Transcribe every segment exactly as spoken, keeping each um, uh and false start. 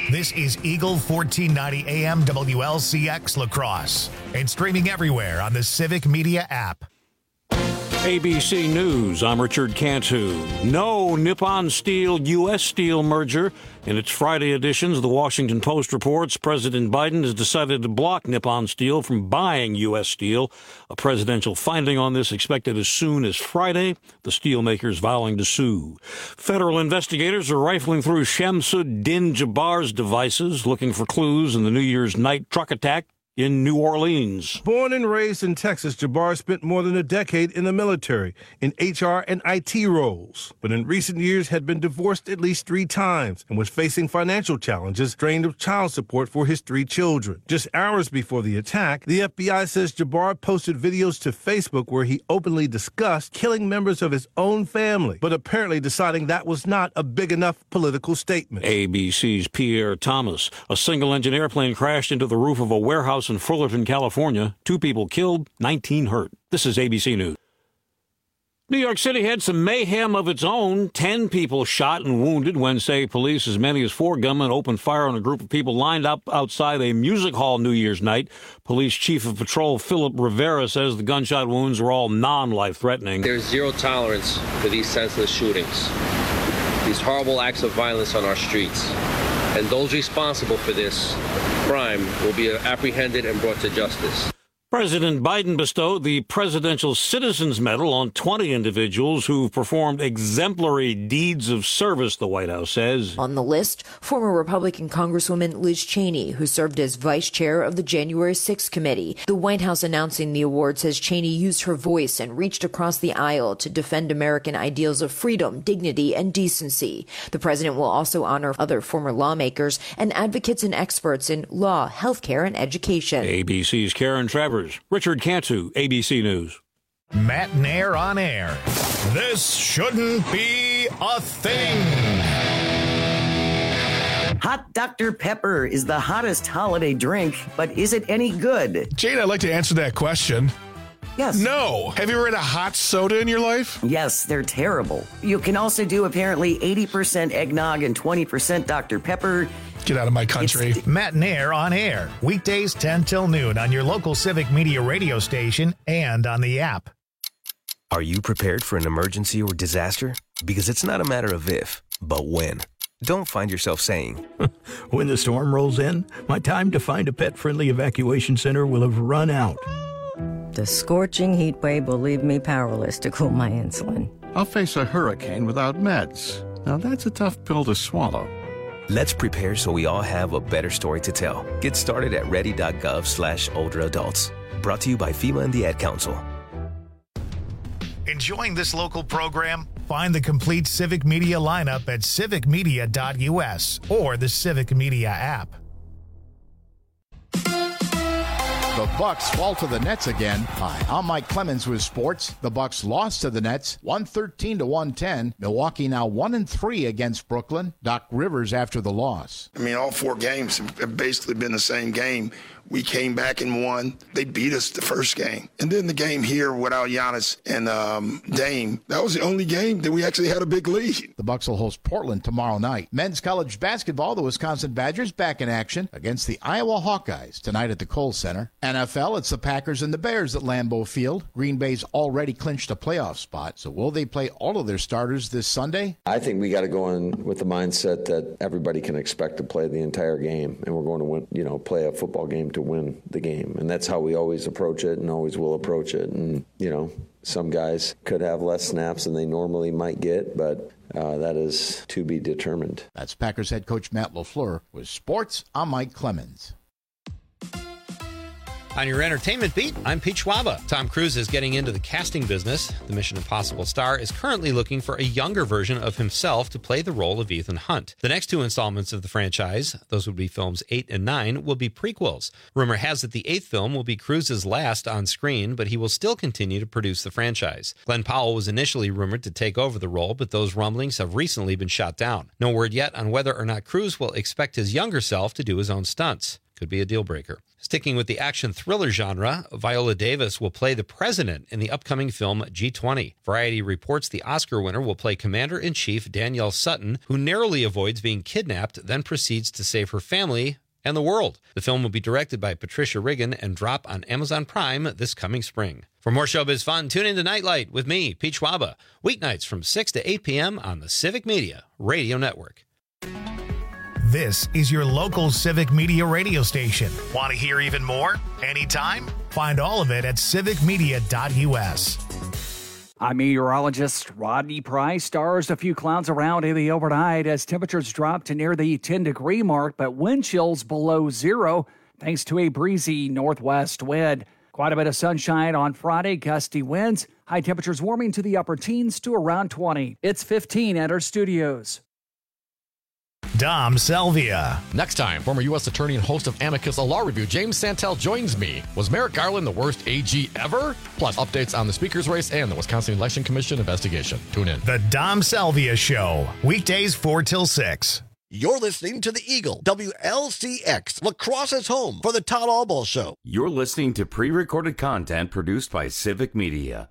This is Eagle fourteen ninety A M W L C X La Crosse and streaming everywhere on the Civic Media app. A B C News, I'm Richard Cantu. No Nippon Steel U S Steel merger. In its Friday editions, the Washington Post reports President Biden has decided to block Nippon Steel from buying U S Steel. A presidential finding on this expected as soon as Friday, the steelmakers vowing to sue. Federal investigators are rifling through Shamsuddin Jabbar's devices, looking for clues in the New Year's night truck attack in New Orleans. Born and raised in Texas, Jabbar spent more than a decade in the military, in H R and I T roles, but in recent years had been divorced at least three times and was facing financial challenges, drained of child support for his three children. Just hours before the attack, the F B I says Jabbar posted videos to Facebook where he openly discussed killing members of his own family, but apparently deciding that was not a big enough political statement. A B C's Pierre Thomas. A single-engine airplane crashed into the roof of a warehouse in Fullerton, California. Two people killed, nineteen hurt. This is A B C News. New York City had some mayhem of its own. Ten people shot and wounded when, say, police, as many as four gunmen opened fire on a group of people lined up outside a music hall New Year's night. Police Chief of Patrol Philip Rivera says the gunshot wounds were all non-life-threatening. There's zero tolerance for these senseless shootings, these horrible acts of violence on our streets. And those responsible for this crime will be apprehended and brought to justice. President Biden bestowed the Presidential Citizens Medal on twenty individuals who've performed exemplary deeds of service, the White House says. On the list, former Republican Congresswoman Liz Cheney, who served as vice chair of the January sixth committee. The White House announcing the award says Cheney used her voice and reached across the aisle to defend American ideals of freedom, dignity, and decency. The president will also honor other former lawmakers and advocates and experts in law, healthcare, and education. A B C's Karen Travers. Richard Cantu, A B C News. Matt Nair on air. This shouldn't be a thing. Hot Doctor Pepper is the hottest holiday drink, but is it any good? Jane, I'd like to answer that question. Yes. No. Have you ever had a hot soda in your life? Yes, they're terrible. You can also do apparently eighty percent eggnog and twenty percent Doctor Pepper. Get out of my country. It's... Matt Nair on air. Weekdays ten till noon on your local Civic Media radio station and on the app. Are you prepared for an emergency or disaster? Because it's not a matter of if, but when. Don't find yourself saying, when the storm rolls in, my time to find a pet-friendly evacuation center will have run out. The scorching heat wave will leave me powerless to cool my insulin. I'll face a hurricane without meds. Now that's a tough pill to swallow. Let's prepare so we all have a better story to tell. Get started at ready.gov slash older adults. Brought to you by FEMA and the Ad Council. Enjoying this local program? Find the complete Civic Media lineup at civic media dot u s or the Civic Media app. The Bucks fall to the Nets again. Hi, I'm Mike Clemens with sports. The Bucks lost to the Nets one thirteen to one ten. Milwaukee now one and three against Brooklyn. Doc Rivers after the loss. I mean, all four games have basically been the same game. We came back and won. They beat us the first game. And then the game here without Giannis and um, Dame, that was the only game that we actually had a big lead. The Bucks will host Portland tomorrow night. Men's college basketball, the Wisconsin Badgers back in action against the Iowa Hawkeyes tonight at the Kohl Center. N F L, it's the Packers and the Bears at Lambeau Field. Green Bay's already clinched a playoff spot, so will they play all of their starters this Sunday? I think we got to go in with the mindset that everybody can expect to play the entire game, and we're going to win, you know, play a football game to win the game. And that's how we always approach it and always will approach it. And, you know, some guys could have less snaps than they normally might get, but uh, that is to be determined. That's Packers head coach Matt LaFleur. With sports, I'm Mike Clemens. On your entertainment beat, I'm Pete Schwaba. Tom Cruise is getting into the casting business. The Mission Impossible star is currently looking for a younger version of himself to play the role of Ethan Hunt. The next two installments of the franchise, those would be films eight and nine, will be prequels. Rumor has it the eighth film will be Cruise's last on screen, but he will still continue to produce the franchise. Glenn Powell was initially rumored to take over the role, but those rumblings have recently been shot down. No word yet on whether or not Cruise will expect his younger self to do his own stunts. Could be a deal breaker. Sticking with the action thriller genre, Viola Davis will play the president in the upcoming film G twenty. Variety reports the Oscar winner will play Commander-in-Chief Danielle Sutton, who narrowly avoids being kidnapped, then proceeds to save her family and the world. The film will be directed by Patricia Riggin and drop on Amazon Prime this coming spring. For more showbiz fun, tune in to Nightlight with me, Pete Schwaba, weeknights from six to eight p.m. on the Civic Media Radio Network. This is your local Civic Media radio station. Want to hear even more? Anytime? Find all of it at civic media dot u s. I'm meteorologist Rodney Price. Stars, a few clouds around in the overnight as temperatures drop to near the ten-degree mark, but wind chills below zero thanks to a breezy northwest wind. Quite a bit of sunshine on Friday, gusty winds. High temperatures warming to the upper teens to around twenty. It's fifteen at our studios. Dom Salvia. Next time, former U S attorney and host of Amicus, a law review, James Santel joins me. Was Merrick Garland the worst A G ever? Plus, updates on the speaker's race and the Wisconsin Election Commission investigation. Tune in. The Dom Salvia Show. Weekdays four till six. You're listening to the Eagle, W L C X, La Crosse's home for the Todd Albaugh Show. You're listening to pre-recorded content produced by Civic Media.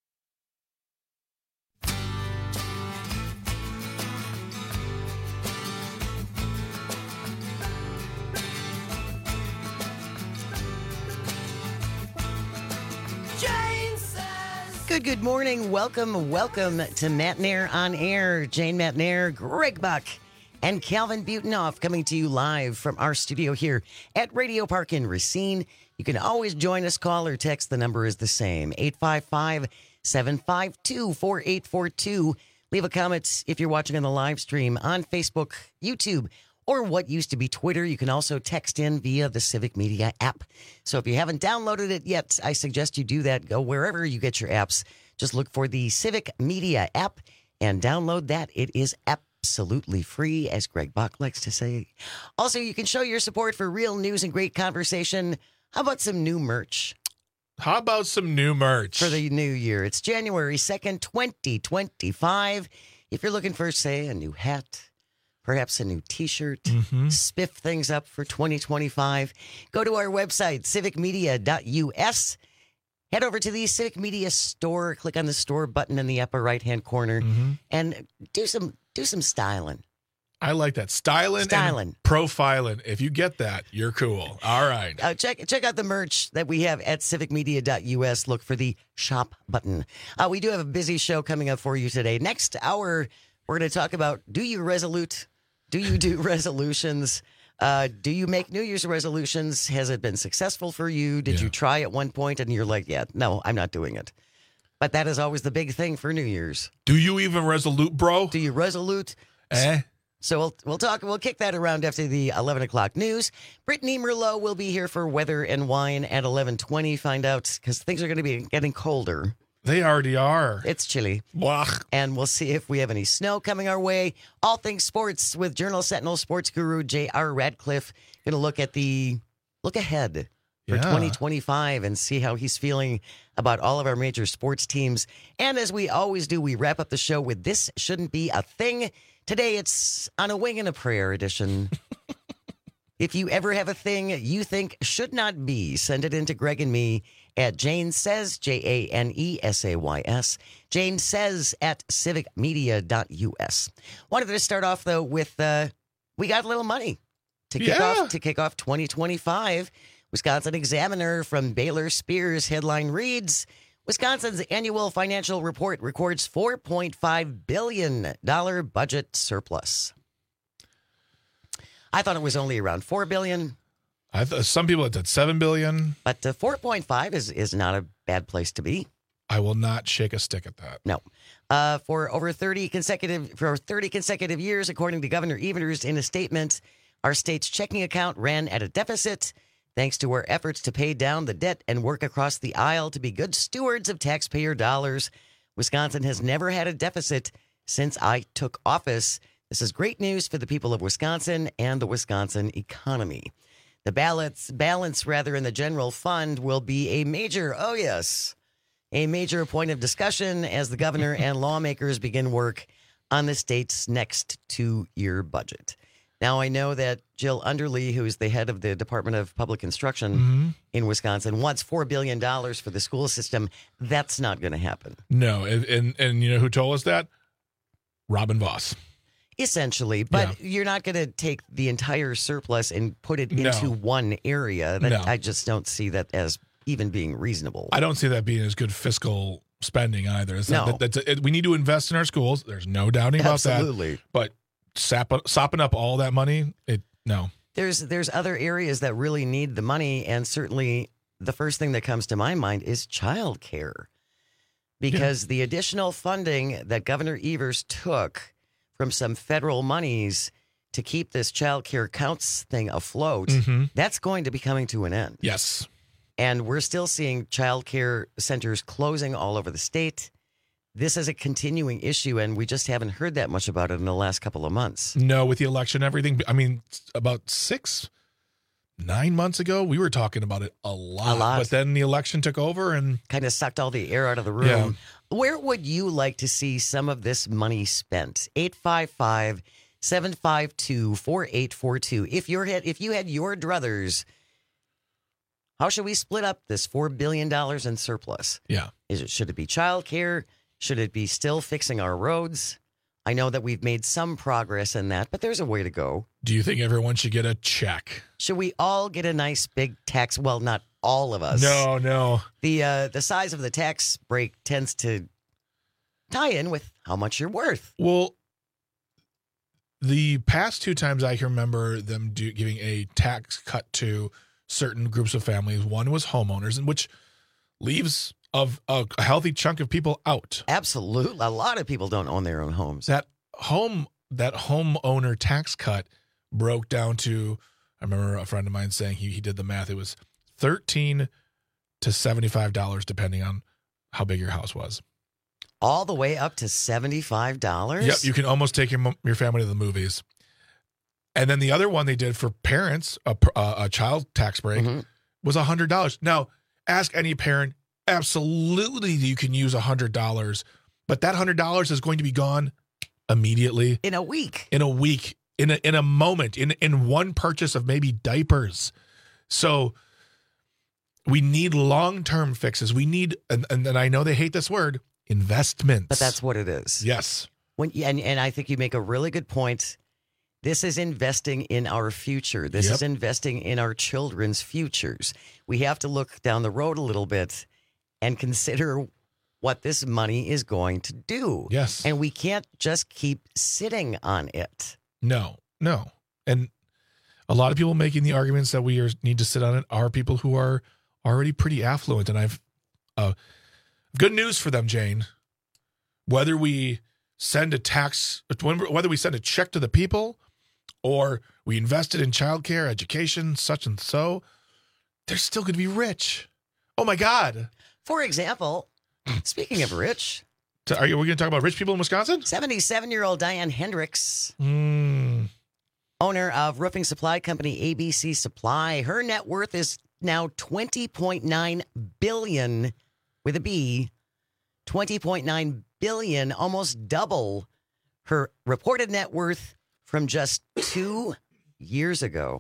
Good, good morning. Welcome, welcome to Matt Nair on Air. Jane Matt Nair, Greg Buck, and Calvin Butenhoff coming to you live from our studio here at Radio Park in Racine. You can always join us, call or text. The number is the same, eight five five, seven five two, four eight four two. Leave a comment if you're watching on the live stream on Facebook, YouTube, or what used to be Twitter. You can also text in via the Civic Media app. So if you haven't downloaded it yet, I suggest you do that. Go wherever you get your apps. Just look for the Civic Media app and download that. It is absolutely free, as Greg Bach likes to say. Also, you can show your support for real news and great conversation. How about some new merch? How about some new merch? For the new year. It's January second, twenty twenty-five. If you're looking for, say, a new hat, perhaps a new T-shirt, mm-hmm. spiff things up for twenty twenty-five. Go to our website, civic media dot u s. Head over to the Civic Media store. Click on the store button in the upper right-hand corner, mm-hmm. and do some do some styling. I like that. Styling, styling. and profiling. If you get that, you're cool. All right. Uh, check check out the merch that we have at civic media dot u s. Look for the shop button. Uh, we do have a busy show coming up for you today. Next hour, we're going to talk about, do you resolute? Do you do resolutions? Uh, do you make New Year's resolutions? Has it been successful for you? Did yeah. you try at one point and you're like, yeah, no, I'm not doing it. But that is always the big thing for New Year's. Do you even resolute, bro? Do you resolute? Eh? So we'll we'll talk. We'll kick that around after the eleven o'clock news. Brittany Merlot will be here for weather and wine at eleven twenty. Find out because things are going to be getting colder. They already are. It's chilly. Blah. And we'll see if we have any snow coming our way. All things sports with Journal Sentinel sports guru J R Radcliffe. Going to look at the look ahead for yeah. twenty twenty-five and see how he's feeling about all of our major sports teams. And as we always do, we wrap up the show with This Shouldn't Be a Thing. Today it's on a wing and a prayer edition. If you ever have a thing you think should not be, send it in to Greg and me at Jane Says, J A N E S A Y S, Jane Says at civic media dot u s. Wanted to start off, though, with uh, we got a little money to kick, yeah. off, to kick off twenty twenty-five. Wisconsin Examiner from Baylor Spears headline reads, Wisconsin's annual financial report records four point five billion dollars budget surplus. I thought it was only around four billion dollars. I th- some people had said seven billion dollars. But uh, four point five is, is not a bad place to be. I will not shake a stick at that. No. Uh, for over thirty consecutive for thirty consecutive years, according to Governor Evers in a statement, our state's checking account ran at a deficit. Thanks to our efforts to pay down the debt and work across the aisle to be good stewards of taxpayer dollars, Wisconsin has never had a deficit since I took office. This is great news for the people of Wisconsin and the Wisconsin economy. The balance, balance rather, in the general fund will be a major, oh yes, a major point of discussion as the governor and lawmakers begin work on the state's next two-year budget. Now, I know that Jill Underly, who is the head of the Department of Public Instruction Mm-hmm. in Wisconsin, wants four billion dollars for the school system. That's not going to happen. No, and, and and you know who told us that? Robin Voss. Essentially, but Yeah. you're not going to take the entire surplus and put it No. into one area. That No. I just don't see that as even being reasonable. I don't see that being as good fiscal spending either. It's not No. that, that's it, we need to invest in our schools. There's no doubting about that. Absolutely. But sap, sopping up all that money, it no. There's there's other areas that really need the money, and certainly the first thing that comes to my mind is childcare, because the additional funding that Governor Evers took from some federal monies to keep this childcare counts thing afloat, Mhm. that's going to be coming to an end. Yes. And we're still seeing childcare centers closing all over the state. This is a continuing issue, and we just haven't heard that much about it in the last couple of months. No, with the election and everything. I mean, about six, nine months ago, we were talking about it a lot. A lot. But then the election took over and kind of sucked all the air out of the room. Where would you like to see some of this money spent? eight five five, seven five two, four eight four two. If you had if you had your druthers, how should we split up this four billion dollars in surplus? Yeah. Is it should it be childcare? Should it be still fixing our roads? I know that we've made some progress in that, but there's a way to go. do you think everyone should get a check? Should we all get a nice big tax? Well, not all of us. No, no. The uh, the size of the tax break tends to tie in with how much you're worth. Well, the past two times I can remember them do, giving a tax cut to certain groups of families. One was homeowners, and which leaves of a, a healthy chunk of people out. Absolutely, a lot of people don't own their own homes. That home that homeowner tax cut broke down to. I remember a friend of mine saying he he did the math. It was thirteen to seventy five dollars, depending on how big your house was. All the way up to seventy-five dollars? Yep, you can almost take your mo- your family to the movies. And then the other one they did for parents, a, pr- uh, a child tax break, Mm-hmm. was one hundred dollars. Now, ask any parent, absolutely you can use one hundred dollars, but that one hundred dollars is going to be gone immediately. In a week. In a week, in a, in a moment, in, in one purchase of maybe diapers. So we need long-term fixes. We need, and, and, and I know they hate this word, investments. But that's what it is. Yes. When and, and I think you make a really good point. This is investing in our future. This Yep. is investing in our children's futures. We have to look down the road a little bit and consider what this money is going to do. Yes. And we can't just keep sitting on it. No, no. And a lot of people making the arguments that we are, need to sit on it are people who are already pretty affluent. And I've uh, good news for them, Jane. Whether we send a tax, whether we send a check to the people or we invested in childcare, education, such and so, they're still going to be rich. Oh, my God. For example, speaking of rich. So are you, are we going to talk about rich people in Wisconsin? seventy-seven-year-old Diane Hendricks, Mm. owner of roofing supply company A B C Supply. Her net worth is now twenty point nine billion dollars with a B. twenty point nine billion dollars, almost double her reported net worth from just two years ago.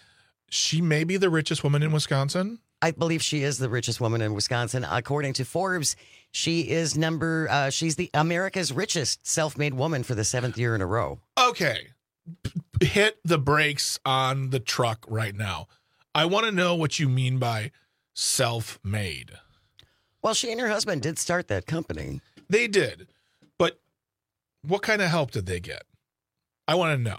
She may be the richest woman in Wisconsin. I believe she is the richest woman in Wisconsin. According to Forbes, she is number, uh, she's the America's richest self-made woman for the seventh year in a row. Okay. P- hit the brakes on the truck right now. I want to know what you mean by self-made. Well, she and her husband did start that company. They did. But what kind of help did they get? I want to know.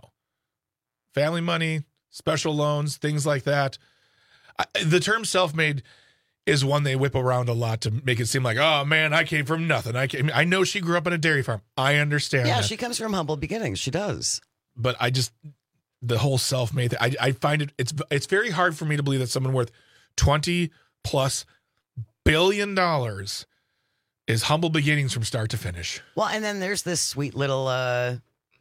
Family money, special loans, things like that. I, the term self-made is one they whip around a lot to make it seem like, oh, man, I came from nothing. I came, I know she grew up on a dairy farm. I understand Yeah, that. she comes from humble beginnings. She does. But I just, the whole self-made thing, I, I find it, it's it's very hard for me to believe that someone worth twenty plus billion dollars is humble beginnings from start to finish. Well, and then there's this sweet little uh,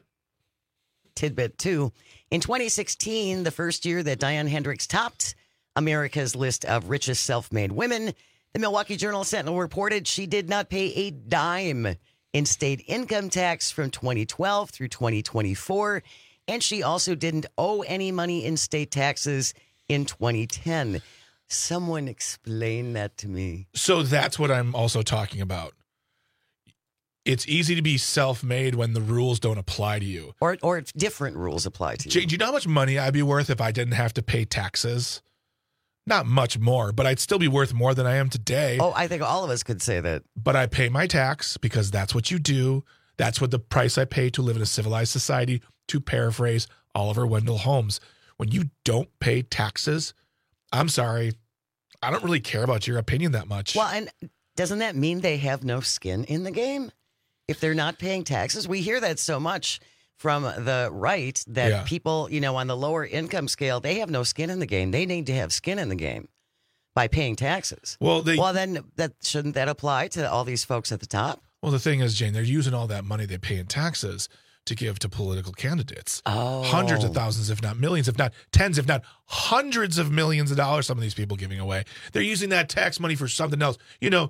tidbit, too. In twenty sixteen, the first year that Diane Hendricks topped America's list of richest self-made women, the Milwaukee Journal-Sentinel reported she did not pay a dime in state income tax from twenty twelve through twenty twenty-four. And she also didn't owe any money in state taxes in twenty ten. Someone explain that to me. So that's what I'm also talking about. It's easy to be self-made when the rules don't apply to you. Or or if different rules apply to you. Jane, do you know how much money I'd be worth if I didn't have to pay taxes? Not much more, but I'd still be worth more than I am today. Oh, I think all of us could say that. But I pay my tax because that's what you do. That's what the price I pay to live in a civilized society, to paraphrase Oliver Wendell Holmes. When you don't pay taxes, I'm sorry, I don't really care about your opinion that much. Well, and doesn't that mean they have no skin in the game? If they're not paying taxes, we hear that so much from the right that Yeah. people, you know, on the lower income scale, they have no skin in the game. They need to have skin in the game by paying taxes. Well, they, well, then that shouldn't that apply to all these folks at the top? Well, the thing is, Jane, they're using all that money they pay in taxes to give to political candidates. Oh. Hundreds of thousands, if not millions, if not tens, if not hundreds of millions of dollars, some of these people giving away. They're using that tax money for something else. You know,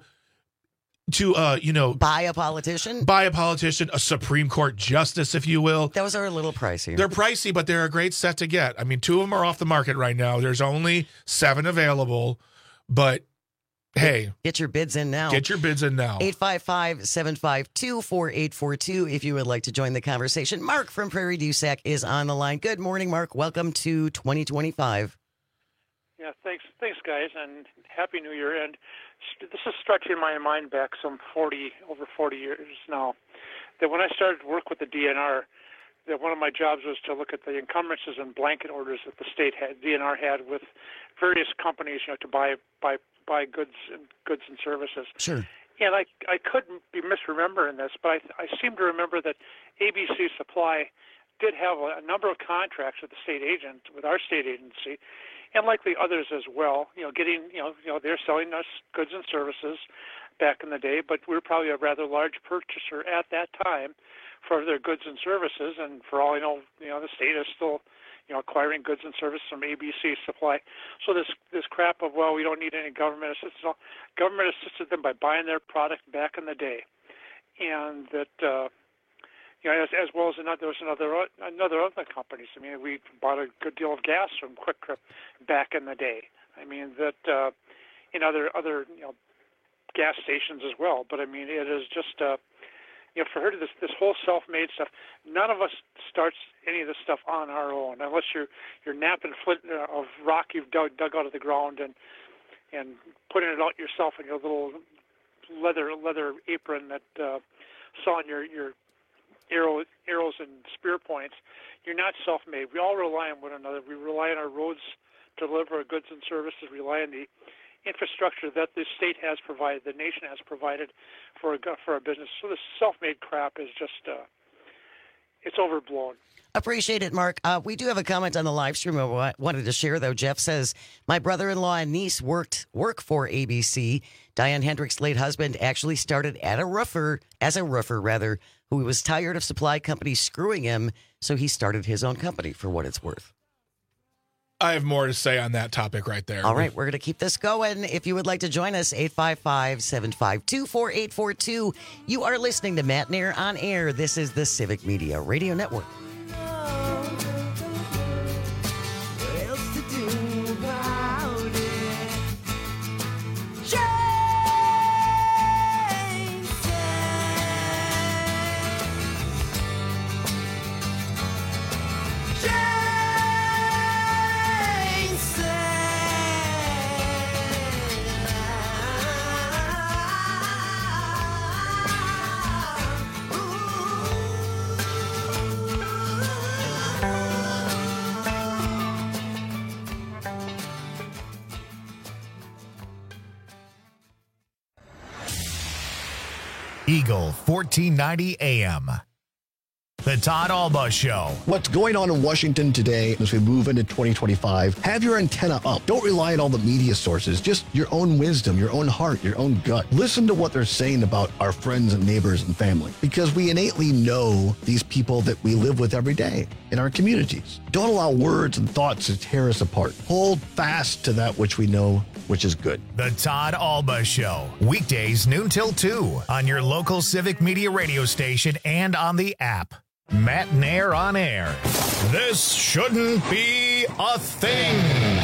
to, uh, you know. Buy a politician? Buy a politician, a Supreme Court justice, if you will. Those are a little pricey. They're pricey, but they're a great set to get. I mean, two of them are off the market right now. There's only seven available, but hey. Get your bids in now. Get your bids in now. eight five five, seven five two, four eight four two if you would like to join the conversation. Mark from Prairie du Sac is on the line. Good morning, Mark. Welcome to twenty twenty-five. Yeah, thanks, thanks, guys, and Happy New Year. And this is stretching my mind back some forty, over forty years now. That when I started to work with the D N R, that one of my jobs was to look at the encumbrances and blanket orders that the state had, D N R had with various companies, you know, to buy buy buy goods and goods and services. Sure. And I I couldn't be misremembering this, but I I seem to remember that A B C Supply did have a, a number of contracts with the state agent, with our state agency, and likely others as well. You know, getting you know you know they're selling us goods and services back in the day, but we were probably a rather large purchaser at that time for their goods and services. And for all I know, you know the state is still you know acquiring goods and services from A B C Supply. So this this crap of well we don't need any government assistance. Government assisted them by buying their product back in the day, and that. Uh, You know, as, as well as another, there was another another other companies. I mean, we bought a good deal of gas from Quick Trip back in the day. I mean that uh, in other other you know gas stations as well. But I mean, it is just uh, you know for her to this this whole self-made stuff. None of us starts any of this stuff on our own unless you're you're napping flint uh, of rock you've dug dug out of the ground and and putting it out yourself in your little leather leather apron that uh, sawing your your Arrow, arrows and spear points. You're not self-made. We all rely on one another. We rely on our roads to deliver our goods and services. We rely on the infrastructure that the state has provided, the nation has provided for a, for our business. So this self-made crap is just, uh, it's overblown. Appreciate it, Mark. Uh, we do have a comment on the live stream I wanted to share, though. Jeff says, my brother-in-law and niece worked work for A B C. Diane Hendricks' late husband actually started at a roofer, as a roofer, rather, who was tired of supply companies screwing him, so he started his own company, for what it's worth. I have more to say on that topic right there. All right, we're going to keep this going. If you would like to join us, eight five five, seven five two, four eight four two. You are listening to Matt Nair on Air. This is the Civic Media Radio Network. Eagle fourteen ninety A M. The Todd Alba Show. What's going on in Washington today as we move into twenty twenty-five? Have your antenna up. Don't rely on all the media sources. Just your own wisdom, your own heart, your own gut. Listen to what they're saying about our friends and neighbors and family, because we innately know these people that we live with every day. in our communities. Don't allow words and thoughts to tear us apart. Hold fast to that which we know, which is good. The Todd Alba Show, weekdays noon till two on your local Civic Media radio station and on the app. Matt Nair on air. This shouldn't be a thing.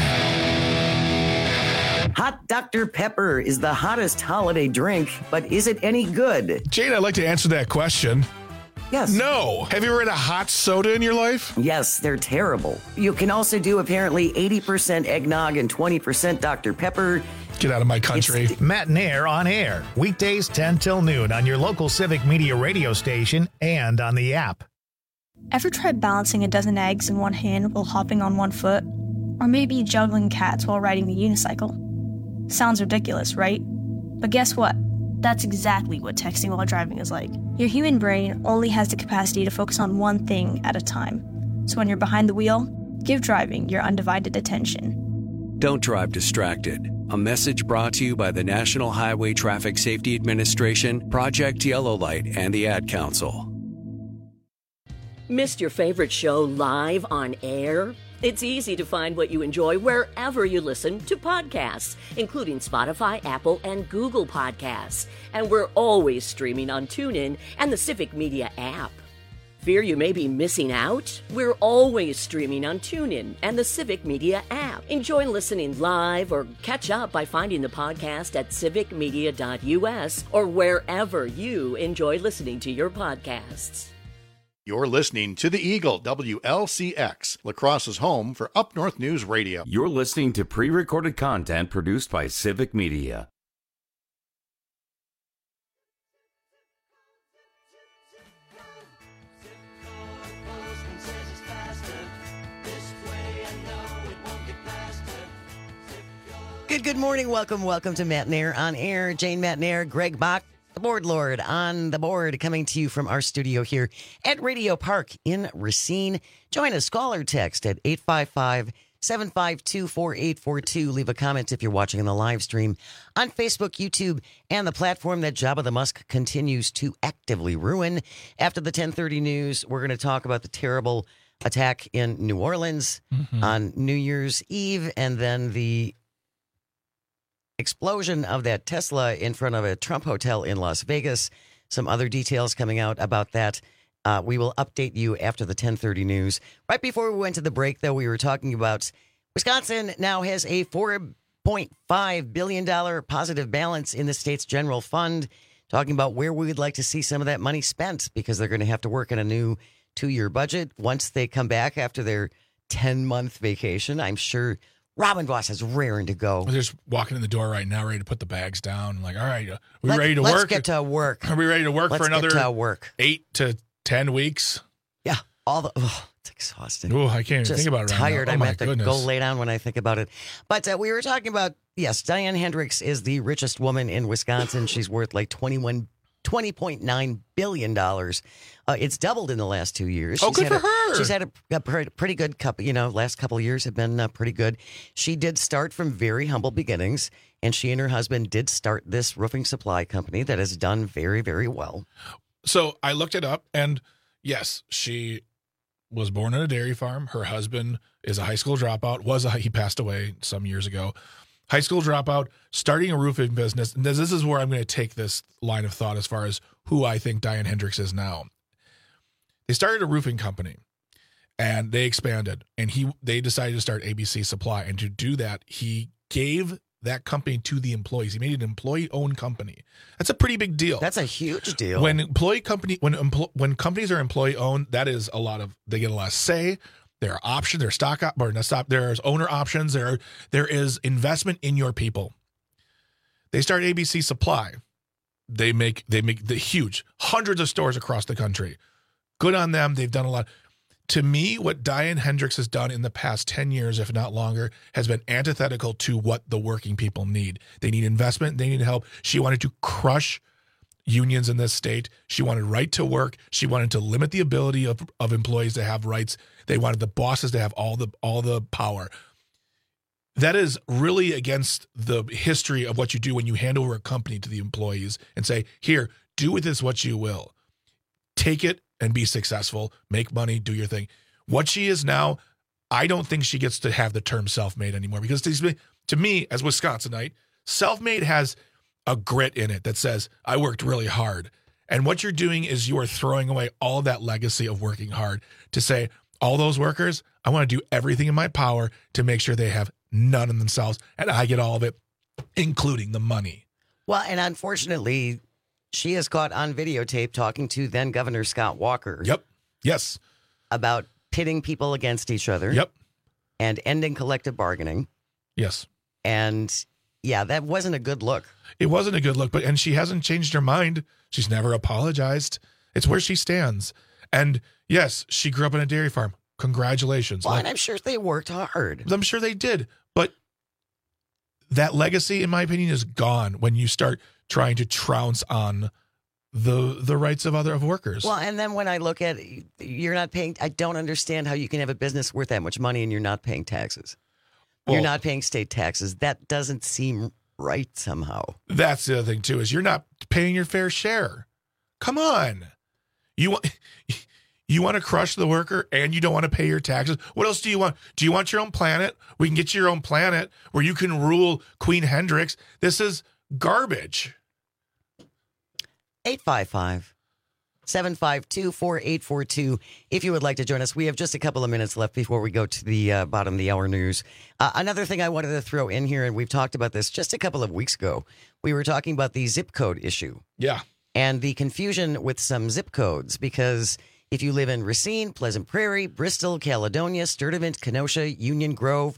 Hot Doctor Pepper is the hottest holiday drink, but is it any good? Jane, I'd like to answer that question. Yes. No. Have you ever had a hot soda in your life? Yes, they're terrible. You can also do apparently eighty percent eggnog and twenty percent Doctor Pepper. Get out of my country. It's Matt Nair on air. Weekdays ten till noon on your local Civic Media radio station and on the app. Ever tried balancing a dozen eggs in one hand while hopping on one foot? Or maybe juggling cats while riding a unicycle? Sounds ridiculous, right? But guess what? That's exactly what texting while driving is like. Your human brain only has the capacity to focus on one thing at a time. So when you're behind the wheel, give driving your undivided attention. Don't drive distracted. A message brought to you by the National Highway Traffic Safety Administration, Project Yellow Light, and the Ad Council. Missed your favorite show live on air? It's easy to find what you enjoy wherever you listen to podcasts, including Spotify, Apple, and Google Podcasts. And we're always streaming on TuneIn and the Civic Media app. Fear you may be missing out? We're always streaming on TuneIn and the Civic Media app. Enjoy listening live or catch up by finding the podcast at civic media dot u s or wherever you enjoy listening to your podcasts. You're listening to The Eagle, W L C X, La Crosse's home for Up North News Radio. You're listening to pre-recorded content produced by Civic Media. Good, good morning. Welcome, welcome to Matt Nair on air. Jane Matt Nair, Greg Bach, the board lord on the board, coming to you from our studio here at Radio Park in Racine. Join us, call or text at eight five five, seven five two, four eight four two. Leave a comment if you're watching on the live stream on Facebook, YouTube, and the platform that Jabba the Musk continues to actively ruin. After the ten thirty news, we're going to talk about the terrible attack in New Orleans mm-hmm. on New Year's Eve, and then the explosion of that Tesla in front of a Trump hotel in Las Vegas. Some other details coming out about that. Uh, we will update you after the ten thirty news. Right before we went to the break, though, we were talking about Wisconsin now has a four point five billion dollars positive balance in the state's general fund, talking about where we would like to see some of that money spent, because they're going to have to work in a new two-year budget once they come back after their ten-month vacation. I'm sure Robin Voss is raring to go. They're just walking in the door right now, ready to put the bags down. Like, all right, are we Let, ready to let's work? Let's get to work. Are we ready to work let's for another get to work. eight to ten weeks? Yeah, all the. Oh, it's exhausting. Oh, I can't even Just think about it right tired. now. Oh, I'm my have to goodness. go lay down when I think about it. But uh, we were talking about, yes, Diane Hendricks is the richest woman in Wisconsin. She's worth like twenty-one, twenty point nine billion dollars. Uh, it's doubled in the last two years. Oh, She's good had for a, her. She's had a, a pretty good couple, you know, last couple of years have been uh, pretty good. She did start from very humble beginnings, and she and her husband did start this roofing supply company that has done very, very well. So I looked it up, and yes, she was born on a dairy farm. Her husband is a high school dropout. Was a, he passed away some years ago. High school dropout, starting a roofing business. And this, this is where I'm going to take this line of thought as far as who I think Diane Hendricks is now. They started a roofing company, and they expanded, and he they decided to start A B C Supply. And to do that, he gave that company to the employees. He made it an employee-owned company. That's a pretty big deal. That's a huge deal. When employee company when empl- when companies are employee-owned, that is a lot of they get a lot of say. There are options. There are stock op- or not stop. There's owner options. There are, there is investment in your people. They start A B C Supply. They make they make the huge hundreds of stores across the country. Good on them. They've done a lot. To me, what Diane Hendricks has done in the past ten years, if not longer, has been antithetical to what the working people need. They need investment. They need help. She wanted to crush unions in this state. She wanted right to work. She wanted to limit the ability of, of employees to have rights. They wanted the bosses to have all the all the power. That is really against the history of what you do when you hand over a company to the employees and say, here, do with this what you will. Take it and be successful, make money, do your thing. What she is now, I don't think she gets to have the term self-made anymore, because to me, as Wisconsinite, self-made has a grit in it that says, I worked really hard. And what you're doing is you are throwing away all of that legacy of working hard to say, all those workers, I want to do everything in my power to make sure they have none of themselves, and I get all of it, including the money. Well, and unfortunately, she is caught on videotape talking to then Governor Scott Walker. Yep. Yes. About pitting people against each other. Yep. And ending collective bargaining. Yes. And yeah, that wasn't a good look. It wasn't a good look, but and she hasn't changed her mind. She's never apologized. It's where she stands. And yes, she grew up on a dairy farm. Congratulations. Well, like, and I'm sure they worked hard. I'm sure they did. But that legacy, in my opinion, is gone when you start trying to trounce on the the rights of other of workers. Well, and then when I look at it, you're not paying, I don't understand how you can have a business worth that much money and you're not paying taxes. Well, you're not paying state taxes. That doesn't seem right somehow. That's the other thing, too, is you're not paying your fair share. Come on. You want you want to crush the worker and you don't want to pay your taxes? What else do you want? Do you want your own planet? We can get you your own planet where you can rule Queen Hendrix. This is garbage. eight five five, seven five two, four eight four two. If you would like to join us, we have just a couple of minutes left before we go to the uh, bottom of the hour news. Uh, another thing I wanted to throw in here, and we've talked about this just a couple of weeks ago, we were talking about the zip code issue. Yeah. And the confusion with some zip codes, because if you live in Racine, Pleasant Prairie, Bristol, Caledonia, Sturtevant, Kenosha, Union Grove,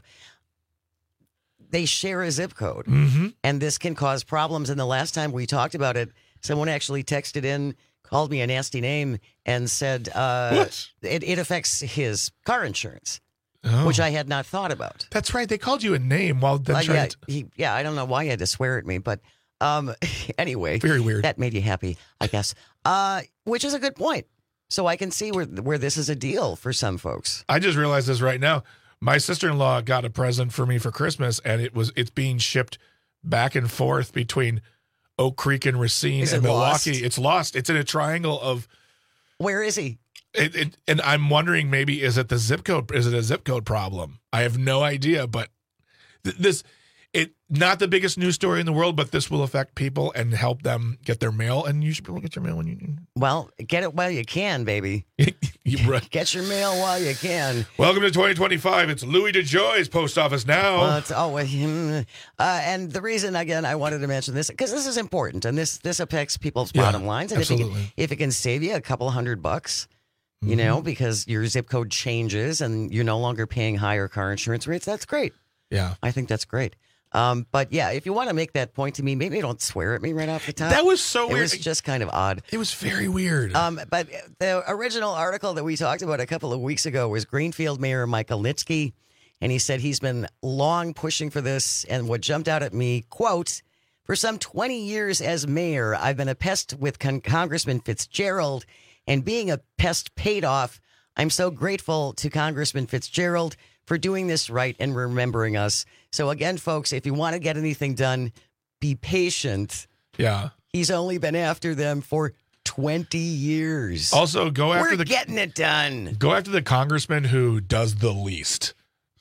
they share a zip code. Mm-hmm. And this can cause problems. And the last time we talked about it, someone actually texted in, called me a nasty name, and said uh, it, it affects his car insurance, oh. which I had not thought about. That's right. They called you a name while then Uh, trying yeah, to... he, yeah, I don't know why he had to swear at me, but um, anyway. Very weird. That made you happy, I guess. Uh, which is a good point. So I can see where where this is a deal for some folks. I just realized this right now. My sister-in-law got a present for me for Christmas, and it was it's being shipped back and forth between Oak Creek and Racine Is and it Milwaukee. lost? It's lost. It's in a triangle of... Where is he? It, it, and I'm wondering, maybe, is it the zip code? Is it a zip code problem? I have no idea, but th- this... It not the biggest news story in the world, but this will affect people and help them get their mail. And you should be able to get your mail when you... Well, get it while you can, baby. you right. Get your mail while you can. Welcome to twenty twenty-five. It's Louis DeJoy's post office now. Well, it's always him. Uh, and the reason, again, I wanted to mention this, because this is important, and this this affects people's Yeah, bottom lines. And if it, absolutely. can, if it can save you a couple hundred bucks, you Mm-hmm. know, because your zip code changes and you're no longer paying higher car insurance rates, that's great. Yeah. I think that's great. Um, but yeah, if you want to make that point to me, maybe don't swear at me right off the top. That was so it weird. It was just kind of odd. It was very weird. Um, but the original article that we talked about a couple of weeks ago was Greenfield Mayor Michael Litsky, and he said he's been long pushing for this. And what jumped out at me, quote, "For some twenty years as mayor, I've been a pest with Con- Congressman Fitzgerald, and being a pest paid off. I'm so grateful to Congressman Fitzgerald for doing this right and remembering us." So again, folks, if you want to get anything done, be patient. Yeah. He's only been after them for twenty years. Also, go after We're the getting it done. Go after the congressman who does the least.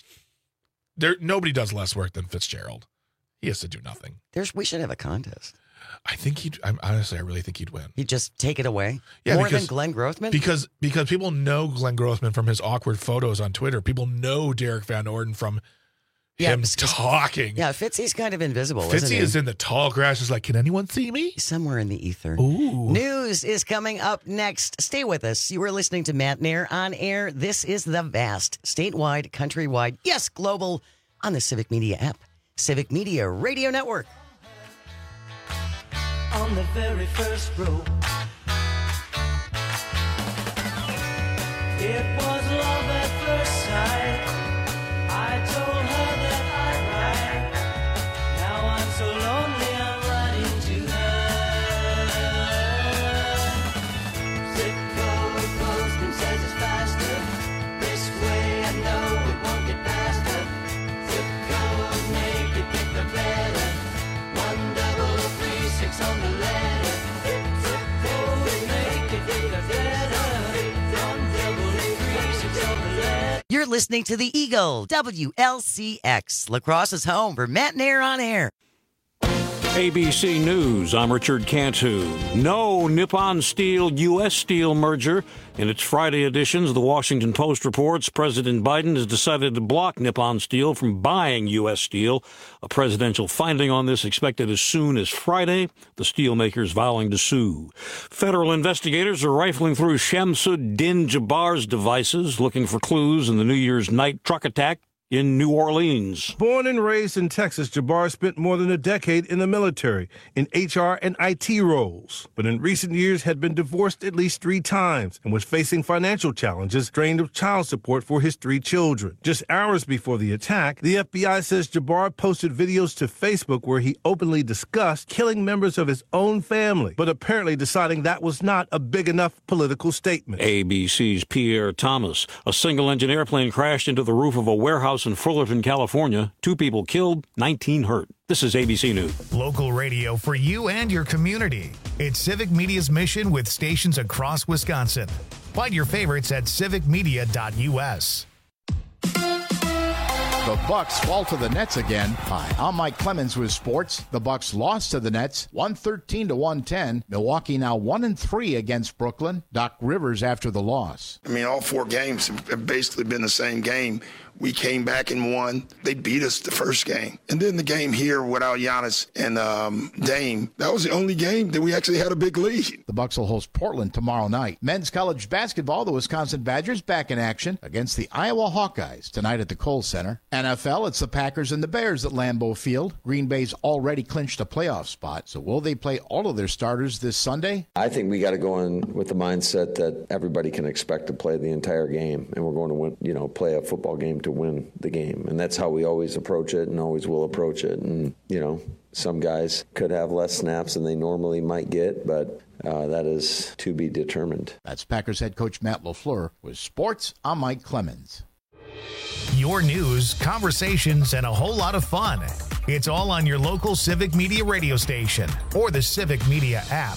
There, nobody does less work than Fitzgerald. He has to do nothing. There's, we should have a contest. I think he'd. I'm, honestly, I really think he'd win. He'd just take it away. Yeah, More because, than Glenn Grothman. Because because people know Glenn Grothman from his awkward photos on Twitter. People know Derek Van Orden from Yeah, him because- talking. Yeah, Fitzy's kind of invisible. Fitzy isn't he? is in the tall grass. Is like, can anyone see me? Somewhere in the ether. Ooh. News is coming up next. Stay with us. You are listening to Matt Nair on air. This is the vast, statewide, countrywide, yes, global, on the Civic Media app. Civic Media Radio Network. On the very first row, it was love at first sight. I told her that I'd write. Now I'm so lonely, I'm writing to her. Zip code posting says it's faster. This way I know it won't get past her. Zip code make it get the better. One double three six on the letter. Zip code make it get the better. One double three six on the letter. You're listening to the Eagle, W L C X, La Crosse's home for Matt and Air on Air. A B C News, I'm Richard Cantu. No Nippon Steel U S Steel merger. In its Friday editions, the Washington Post reports President Biden has decided to block Nippon Steel from buying U S Steel. A presidential finding on this expected as soon as Friday, the steelmakers vowing to sue. Federal investigators are rifling through Shamsuddin Jabbar's devices, looking for clues in the New Year's night truck attack in New Orleans. Born and raised in Texas, Jabbar spent more than a decade in the military, in H R and I T roles, but in recent years had been divorced at least three times and was facing financial challenges, drained of child support for his three children. Just hours before the attack, the F B I says Jabbar posted videos to Facebook where he openly discussed killing members of his own family, but apparently deciding that was not a big enough political statement. A B C's Pierre Thomas. A single-engine airplane crashed into the roof of a warehouse in Fullerton, California. Two people killed, nineteen hurt. This is A B C News. Local radio for you and your community. It's Civic Media's mission with stations across Wisconsin. Find your favorites at civic media dot U S. The Bucks fall to the Nets again. Hi, I'm Mike Clemens with sports. The Bucks lost to the Nets one thirteen to one ten. Milwaukee now one and three against Brooklyn. Doc Rivers after the loss. I mean, all four games have basically been the same game. We came back and won. They beat us the first game. And then the game here without Giannis and um, Dame, that was the only game that we actually had a big lead. The Bucks will host Portland tomorrow night. Men's college basketball, the Wisconsin Badgers back in action against the Iowa Hawkeyes tonight at the Kohl Center. N F L, it's the Packers and the Bears at Lambeau Field. Green Bay's already clinched a playoff spot, so will they play all of their starters this Sunday? I think we got to go in with the mindset that everybody can expect to play the entire game, and we're going to win, you know, play a football game to win the game. And that's how we always approach it and always will approach it. And, you know, some guys could have less snaps than they normally might get, but uh, that is to be determined. That's Packers head coach Matt LaFleur. With sports, I'm Mike Clemens. Your news, conversations, and a whole lot of fun. It's all on your local Civic Media radio station or the Civic Media app.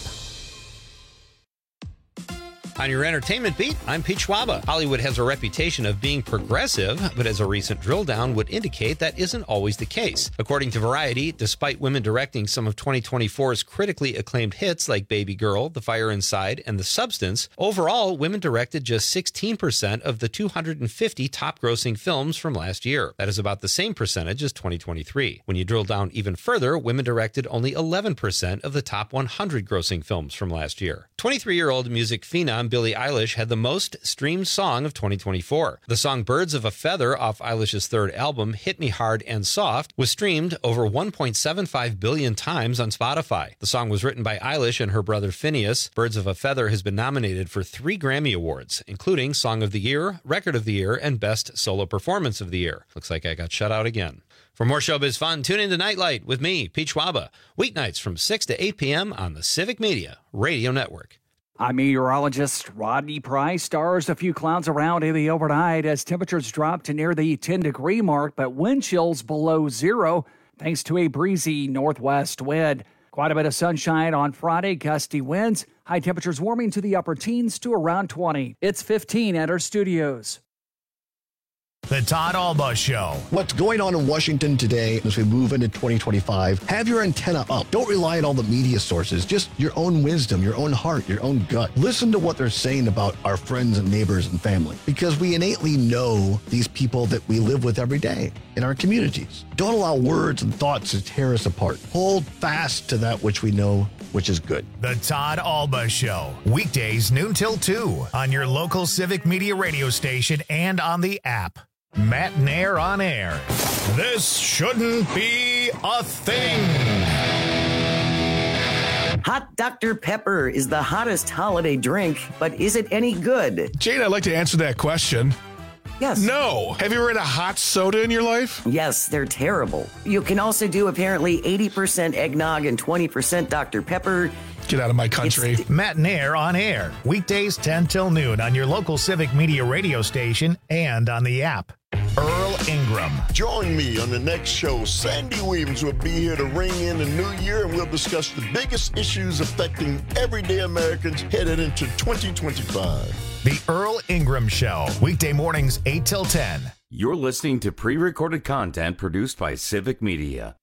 On your entertainment beat, I'm Pete Schwaba. Hollywood has a reputation of being progressive, but as a recent drill down would indicate, that isn't always the case. According to Variety, despite women directing some of twenty twenty-four's critically acclaimed hits like Baby Girl, The Fire Inside, and The Substance, overall, women directed just sixteen percent of the two hundred fifty top-grossing films from last year. That is about the same percentage as twenty twenty-three. When you drill down even further, women directed only eleven percent of the top one hundred grossing films from last year. twenty-three-year-old music phenom Billie Eilish had the most streamed song of twenty twenty-four. The song Birds of a Feather off Eilish's third album, Hit Me Hard and Soft, was streamed over one point seven five billion times on Spotify. The song was written by Eilish and her brother Phineas. Birds of a Feather has been nominated for three Grammy Awards, including Song of the Year, Record of the Year, and Best Solo Performance of the Year. Looks like I got shut out again. For more showbiz fun, tune in to Nightlight with me, Pete Schwaba, weeknights from six to eight p.m. on the Civic Media Radio Network. I'm meteorologist Rodney Price. Stars, a few clouds around in the overnight as temperatures drop to near the ten-degree mark, but wind chills below zero thanks to a breezy northwest wind. Quite a bit of sunshine on Friday, gusty winds. High temperatures warming to the upper teens to around twenty. It's fifteen at our studios. The Todd Alba Show. What's going on in Washington today as we move into twenty twenty-five? Have your antenna up. Don't rely on all the media sources. Just your own wisdom, your own heart, your own gut. Listen to what they're saying about our friends and neighbors and family, because we innately know these people that we live with every day in our communities. Don't allow words and thoughts to tear us apart. Hold fast to that which we know, which is good. The Todd Alba Show. Weekdays noon till two on your local Civic Media radio station and on the app. Matt and Air on Air. This shouldn't be a thing. Hot Doctor Pepper is the hottest holiday drink, but is it any good? Jane, I'd like to answer that question. Yes. No. Have you ever had a hot soda in your life? Yes, they're terrible. You can also do apparently eighty percent eggnog and twenty percent Doctor Pepper. Get out of my country. It's Matt and Air on Air. Weekdays ten till noon on your local Civic Media radio station and on the app. Earl Ingram. Join me on the next show. Sandy Williams will be here to ring in the new year, and we'll discuss the biggest issues affecting everyday Americans headed into twenty twenty-five. The Earl Ingram Show, weekday mornings eight till ten. You're listening to pre-recorded content produced by Civic Media.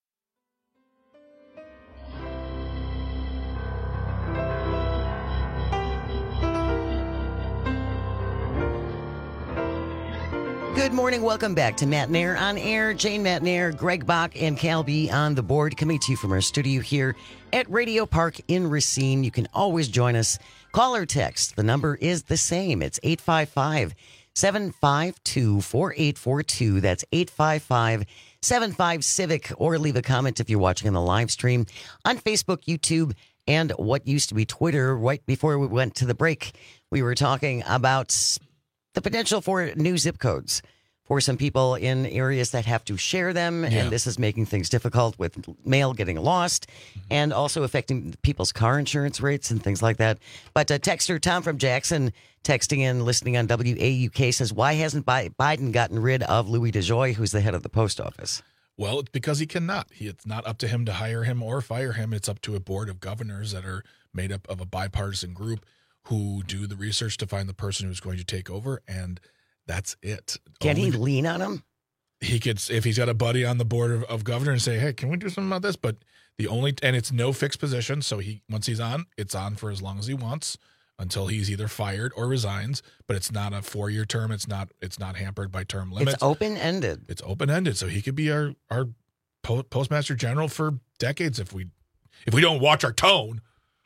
Good morning. Welcome back to Matt Nair on Air. Jane Matt Nair, Greg Bach, and Cal B on the board, coming to you from our studio here at Radio Park in Racine. You can always join us. Call or text. The number is the same. It's eight five five, seven five two, four eight four two. That's eight five five, seven five, Civic. Or leave a comment if you're watching on the live stream on Facebook, YouTube, and what used to be Twitter. Right before we went to the break, we were talking about the potential for new zip codes for some people in areas that have to share them. Yeah. And this is making things difficult with mail getting lost and also affecting people's car insurance rates and things like that. But uh, texter Tom from Jackson texting in, listening on W A U K, says, why hasn't Bi- Biden gotten rid of Louis DeJoy, who's the head of the post office? Well, it's because he cannot. He, it's not up to him to hire him or fire him. It's up to a board of governors that are made up of a bipartisan group who do the research to find the person who's going to take over, and that's it. Can Only he lean on him? He could, if he's got a buddy on the board of, of governors, and say, hey, can we do something about this? But the only, and it's no fixed position, so he once he's on, it's on for as long as he wants until he's either fired or resigns. But it's not a four-year term. It's not it's not hampered by term limits. It's open-ended. It's open-ended, so he could be our our po- postmaster general for decades if we if we don't watch our tone.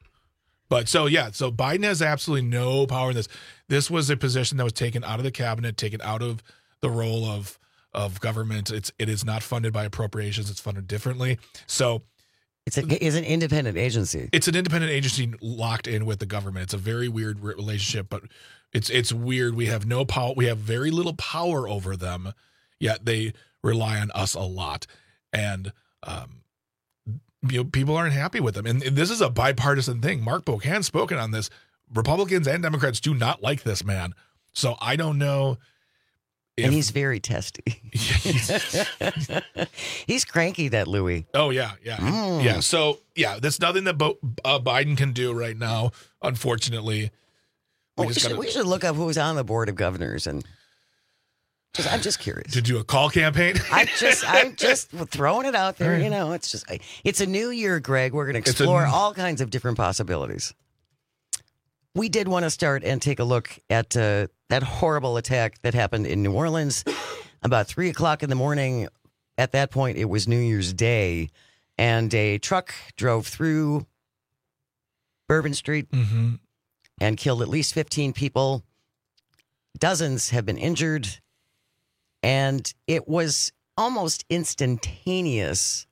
But so, yeah, so Biden has absolutely no power in this. This was a position that was taken out of the cabinet, taken out of the role of of government. It's it is not funded by appropriations. It's funded differently. So it's, a, it's an independent agency. It's an independent agency locked in with the government. It's a very weird relationship, but it's it's weird. We have no power. We have very little power over them, yet they rely on us a lot. And um you know, people aren't happy with them. And, and this is a bipartisan thing. Mark Bohan's spoken on this. Republicans and Democrats do not like this man. So I don't know. If, and he's very testy. he's, he's cranky, that Louis. Oh, yeah. Yeah. Mm. Yeah. So, yeah, that's nothing that Bo- uh, Biden can do right now, unfortunately. We, well, we, should, gotta, we should look up who's on the board of governors and Just, I'm just curious. To do a call campaign? I'm just, I'm just throwing it out there. You know, it's just, it's a new year, Greg. We're going to explore a, all kinds of different possibilities. We did want to start and take a look at uh, that horrible attack that happened in New Orleans about three o'clock in the morning. At that point, it was New Year's Day, and a truck drove through Bourbon Street mm-hmm. and killed at least fifteen people. Dozens have been injured. And it was almost instantaneous.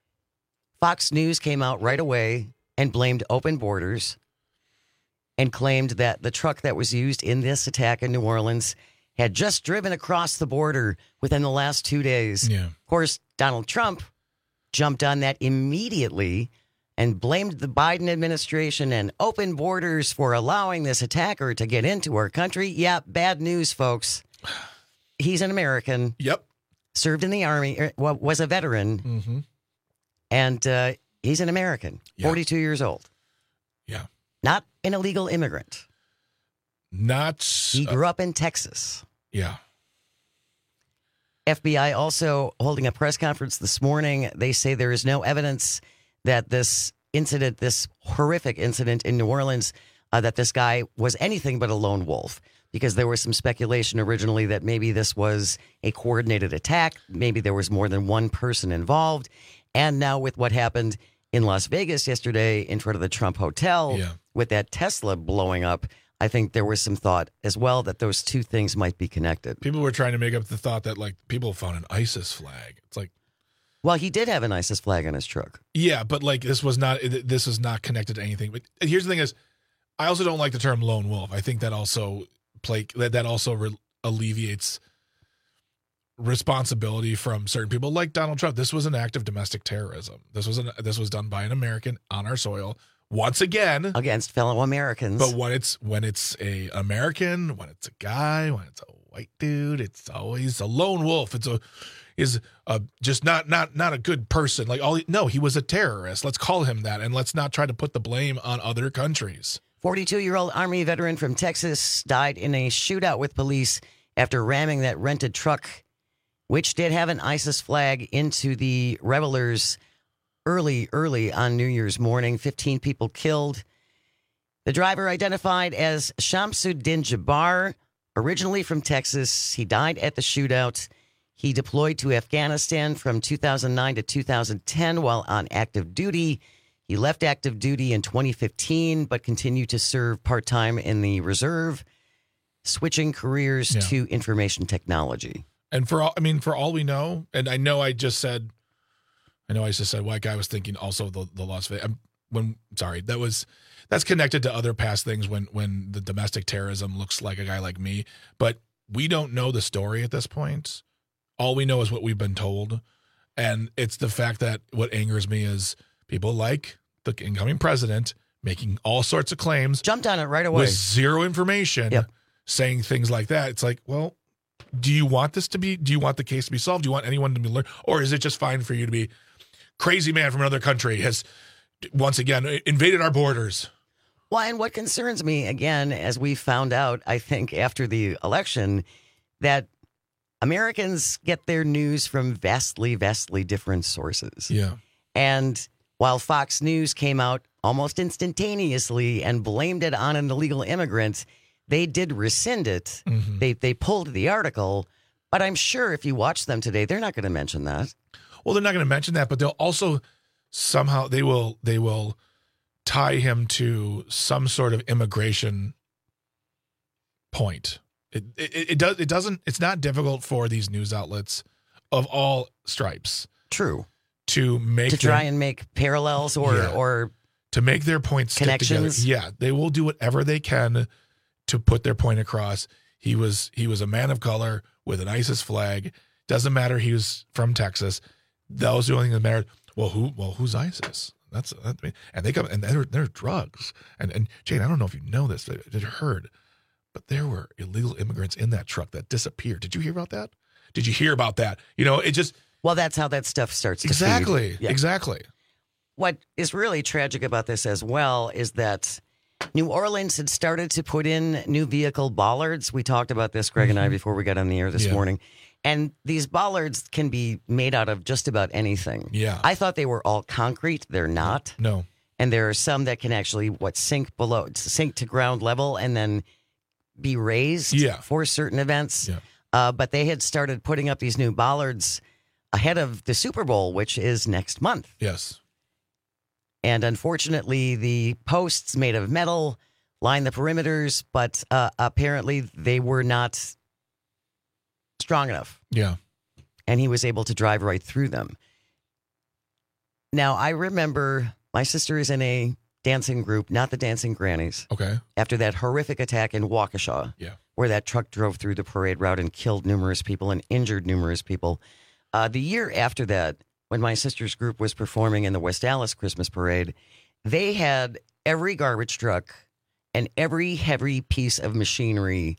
Fox News came out right away and blamed open borders and claimed that the truck that was used in this attack in New Orleans had just driven across the border within the last two days. Yeah. Of course, Donald Trump jumped on that immediately and blamed the Biden administration and open borders for allowing this attacker to get into our country. Yeah, bad news, folks. He's an American. Yep. Served in the Army, er, well, was a veteran. Mm-hmm. And uh, he's an American, yeah. forty-two years old. Yeah. Not an illegal immigrant. Not. He grew uh, up in Texas. Yeah. F B I also holding a press conference this morning. They say there is no evidence that this incident, this horrific incident in New Orleans, uh, that this guy was anything but a lone wolf. Because there was some speculation originally that maybe this was a coordinated attack. Maybe there was more than one person involved. And now with what happened in Las Vegas yesterday in front of the Trump Hotel yeah. with that Tesla blowing up, I think there was some thought as well that those two things might be connected. People were trying to make up the thought that, like, people found an ISIS flag. It's like, well, he did have an ISIS flag on his truck. Yeah, but like this was not this is not connected to anything. But here's the thing: is I also don't like the term lone wolf. I think that also play that that also re- alleviates responsibility from certain people, like Donald Trump. This was an act of domestic terrorism. This was an this was done by an American on our soil. Once again, against fellow Americans. But when it's when it's a American, when it's a guy, when it's a white dude, it's always a lone wolf. It's a is a just not not not a good person. Like all no, he was a terrorist. Let's call him that, and let's not try to put the blame on other countries. forty-two-year-old Army veteran from Texas died in a shootout with police after ramming that rented truck, which did have an ISIS flag, into the revelers early, early on New Year's morning. fifteen people killed. The driver, identified as Shamsuddin Jabbar, originally from Texas. He died at the shootout. He deployed to Afghanistan from two thousand nine to two thousand ten while on active duty. He left active duty in twenty fifteen, but continued to serve part-time in the reserve, switching careers Yeah. to information technology. And for all, I mean, for all we know, and I know I just said, I know I just said white guy. I was thinking also the the Las Vegas. I'm, when sorry, that was that's connected to other past things. When when the domestic terrorism looks like a guy like me, but we don't know the story at this point. All we know is what we've been told, and it's the fact that what angers me is people like the incoming president making all sorts of claims, jumped on it right away with zero information, Yep. saying things like that. It's like, well, do you want this to be, do you want the case to be solved? Do you want anyone to be learned? Or is it just fine for you to be crazy man from another country has once again invaded our borders? Well, and what concerns me, again, as we found out, I think, after the election, that Americans get their news from vastly, vastly different sources. Yeah. And while Fox News came out almost instantaneously and blamed it on an illegal immigrant, they did rescind it. Mm-hmm. They they pulled the article, but I'm sure if you watch them today, they're not going to mention that. Well, they're not going to mention that, but they'll also somehow they will they will tie him to some sort of immigration point. It, it it does it doesn't it's not difficult for these news outlets of all stripes. True. To make to try them, and make parallels or Yeah. or to make their points stick together. connections. Yeah, they will do whatever they can to put their point across. He was he was a man of color with an ISIS flag. Doesn't matter he was from Texas. That was the only thing that mattered. Well, who well who's ISIS? That's that, and they come and they're they're drugs. And and Jane, I don't know if you know this, I did heard, but there were illegal immigrants in that truck that disappeared. Did you hear about that? Did you hear about that? You know, it just well, that's how that stuff starts. To exactly feed. Yeah. exactly. What is really tragic about this as well is that New Orleans had started to put in new vehicle bollards. We talked about this, Greg and I, before we got on the air this Yeah. morning. And these bollards can be made out of just about anything. Yeah. I thought they were all concrete. They're not. No. And there are some that can actually, what, sink below, sink to ground level and then be raised Yeah. for certain events. Yeah. Uh, but they had started putting up these new bollards ahead of the Super Bowl, which is next month. Yes. And unfortunately, the posts made of metal line the perimeters, but uh, apparently they were not strong enough. Yeah. And he was able to drive right through them. Now, I remember my sister is in a dancing group, not the Dancing Grannies. Okay. After that horrific attack in Waukesha, Yeah. where that truck drove through the parade route and killed numerous people and injured numerous people. Uh, the year after that, when my sister's group was performing in the West Dallas Christmas Parade, they had every garbage truck and every heavy piece of machinery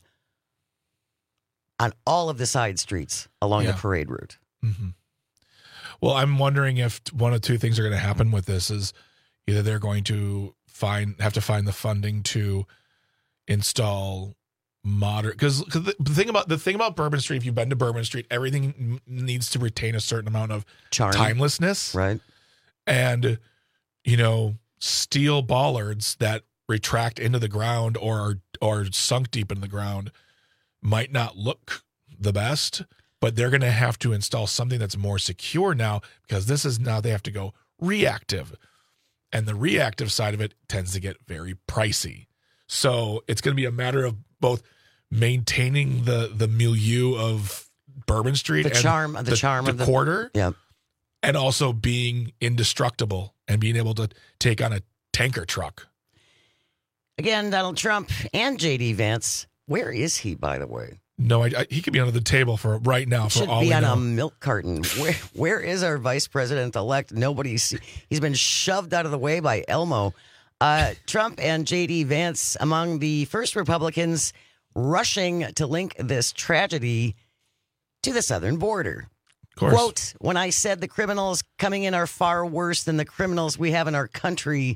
on all of the side streets along Yeah. the parade route. Mm-hmm. Well, I'm wondering if one of two things are going to happen with this is either they're going to find have to find the funding to install modern because the thing about the thing about Bourbon Street, if you've been to Bourbon Street, everything m- needs to retain a certain amount of Charm. timelessness, right? And you know, steel bollards that retract into the ground or are, or sunk deep in the ground might not look the best, but they're going to have to install something that's more secure now because this is now they have to go reactive. And the reactive side of it tends to get very pricey. So it's going to be a matter of both maintaining the the milieu of Bourbon Street, The and charm- the charm the of the- quarter, yeah, and also being indestructible and being able to take on a tanker truck. Again, Donald Trump and J D Vance. Where is he, by the way? No, I, I, he could be under the table for right now. For Should all be we on know. a milk carton. Where where is our vice president elect? Nobody's. He's been shoved out of the way by Elmo. Uh, Trump and J D Vance among the first Republicans rushing to link this tragedy to the southern border. Of course. Quote, when I said the criminals coming in are far worse than the criminals we have in our country,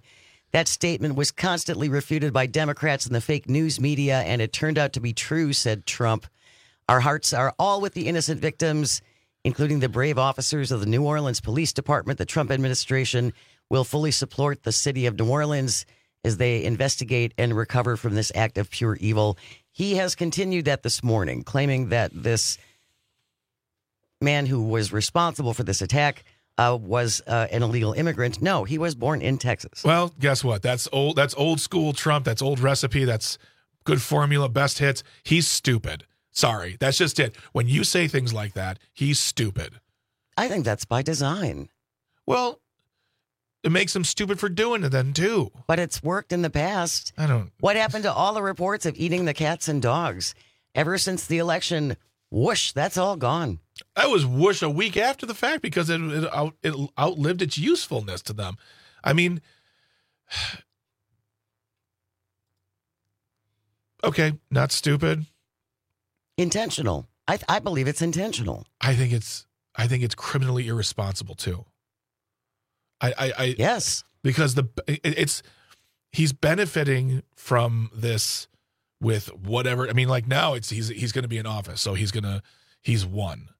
That statement was constantly refuted by Democrats and the fake news media, and it turned out to be true, said Trump. Our hearts are all with the innocent victims, including the brave officers of the New Orleans Police Department. The Trump administration will fully support the city of New Orleans as they investigate and recover from this act of pure evil. He has continued that this morning, claiming that this man who was responsible for this attack uh, was uh, an illegal immigrant. No, he was born in Texas. Well, guess what? That's old. That's old school Trump. That's old recipe. That's good formula, best hits. He's stupid. Sorry, that's just it. When you say things like that, he's stupid. I think that's by design. Well, it makes him stupid for doing it then, too. But it's worked in the past. I don't... What happened to all the reports of eating the cats and dogs? Ever since the election, whoosh, that's all gone. That was whoosh a week after the fact because it, it, out, it outlived its usefulness to them. I mean... Okay, not stupid. Intentional. I I believe it's intentional. I think it's I think it's criminally irresponsible too. I I, I yes because the it, it's he's benefiting from this with whatever. I mean, like now it's he's he's going to be in office, so he's gonna he's won.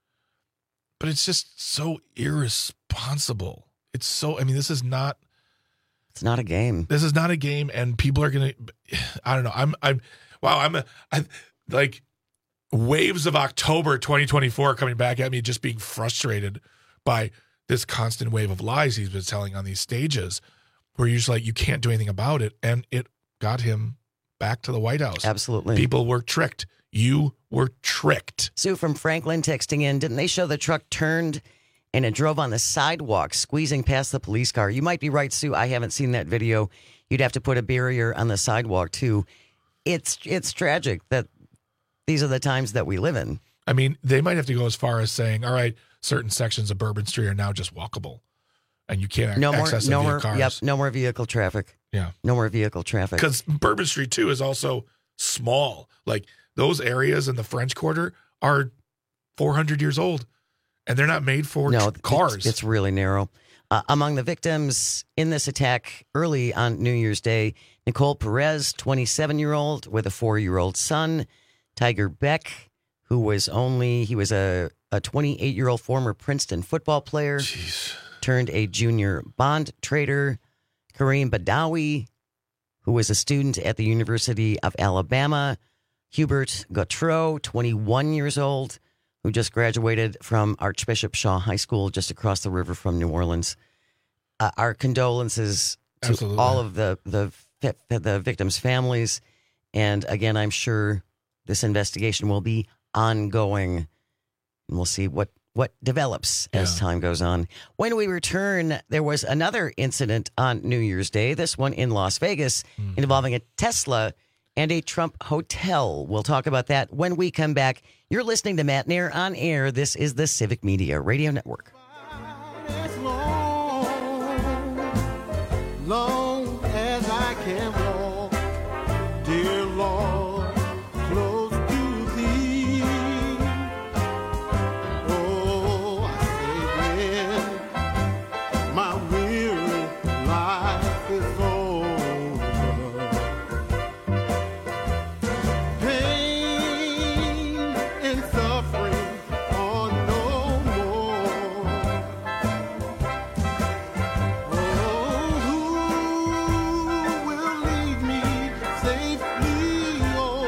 But it's just so irresponsible. It's so. I mean, this is not. It's not a game. This is not a game, and people are gonna. I don't know. I'm. I'm. Wow. I'm. A, I like. Waves of October twenty twenty-four coming back at me, just being frustrated by this constant wave of lies he's been telling on these stages where you're just like, you can't do anything about it. And it got him back to the White House. Absolutely. People were tricked. You were tricked. Sue from Franklin texting in, didn't they show the truck turned and it drove on the sidewalk, squeezing past the police car? You might be right, Sue. I haven't seen that video. You'd have to put a barrier on the sidewalk, too. It's It's tragic that these are the times that we live in. I mean, they might have to go as far as saying, all right, certain sections of Bourbon Street are now just walkable. And you can't no access more, them no via more, cars. Yep, no more vehicle traffic. Yeah. No more vehicle traffic. Because Bourbon Street, too, is also small. Like, those areas in the French Quarter are four hundred years old. And they're not made for no, t- cars. It's, it's really narrow. Uh, among the victims in this attack early on New Year's Day, Nicole Perez, twenty-seven-year-old with a four-year-old son. Tiger Beck, who was only, he was a, a twenty-eight-year-old former Princeton football player, Jeez. turned a junior bond trader. Kareem Badawi, who was a student at the University of Alabama. Hubert Gautreaux, twenty-one years old, who just graduated from Archbishop Shaw High School just across the river from New Orleans. Uh, our condolences to Absolutely. all of the, the, the victims' families. And again, I'm sure this investigation will be ongoing, and we'll see what, what develops as Yeah. time goes on. When we return, there was another incident on New Year's Day, this one in Las Vegas, Mm-hmm. involving a Tesla and a Trump hotel. We'll talk about that when we come back. You're listening to Matt Nair on air. This is the Civic Media Radio Network. Long as I can walk, dear Lord, close to thee. Oh, I say when my weary life is over, pain and suffering are no more. Oh, who will lead me safely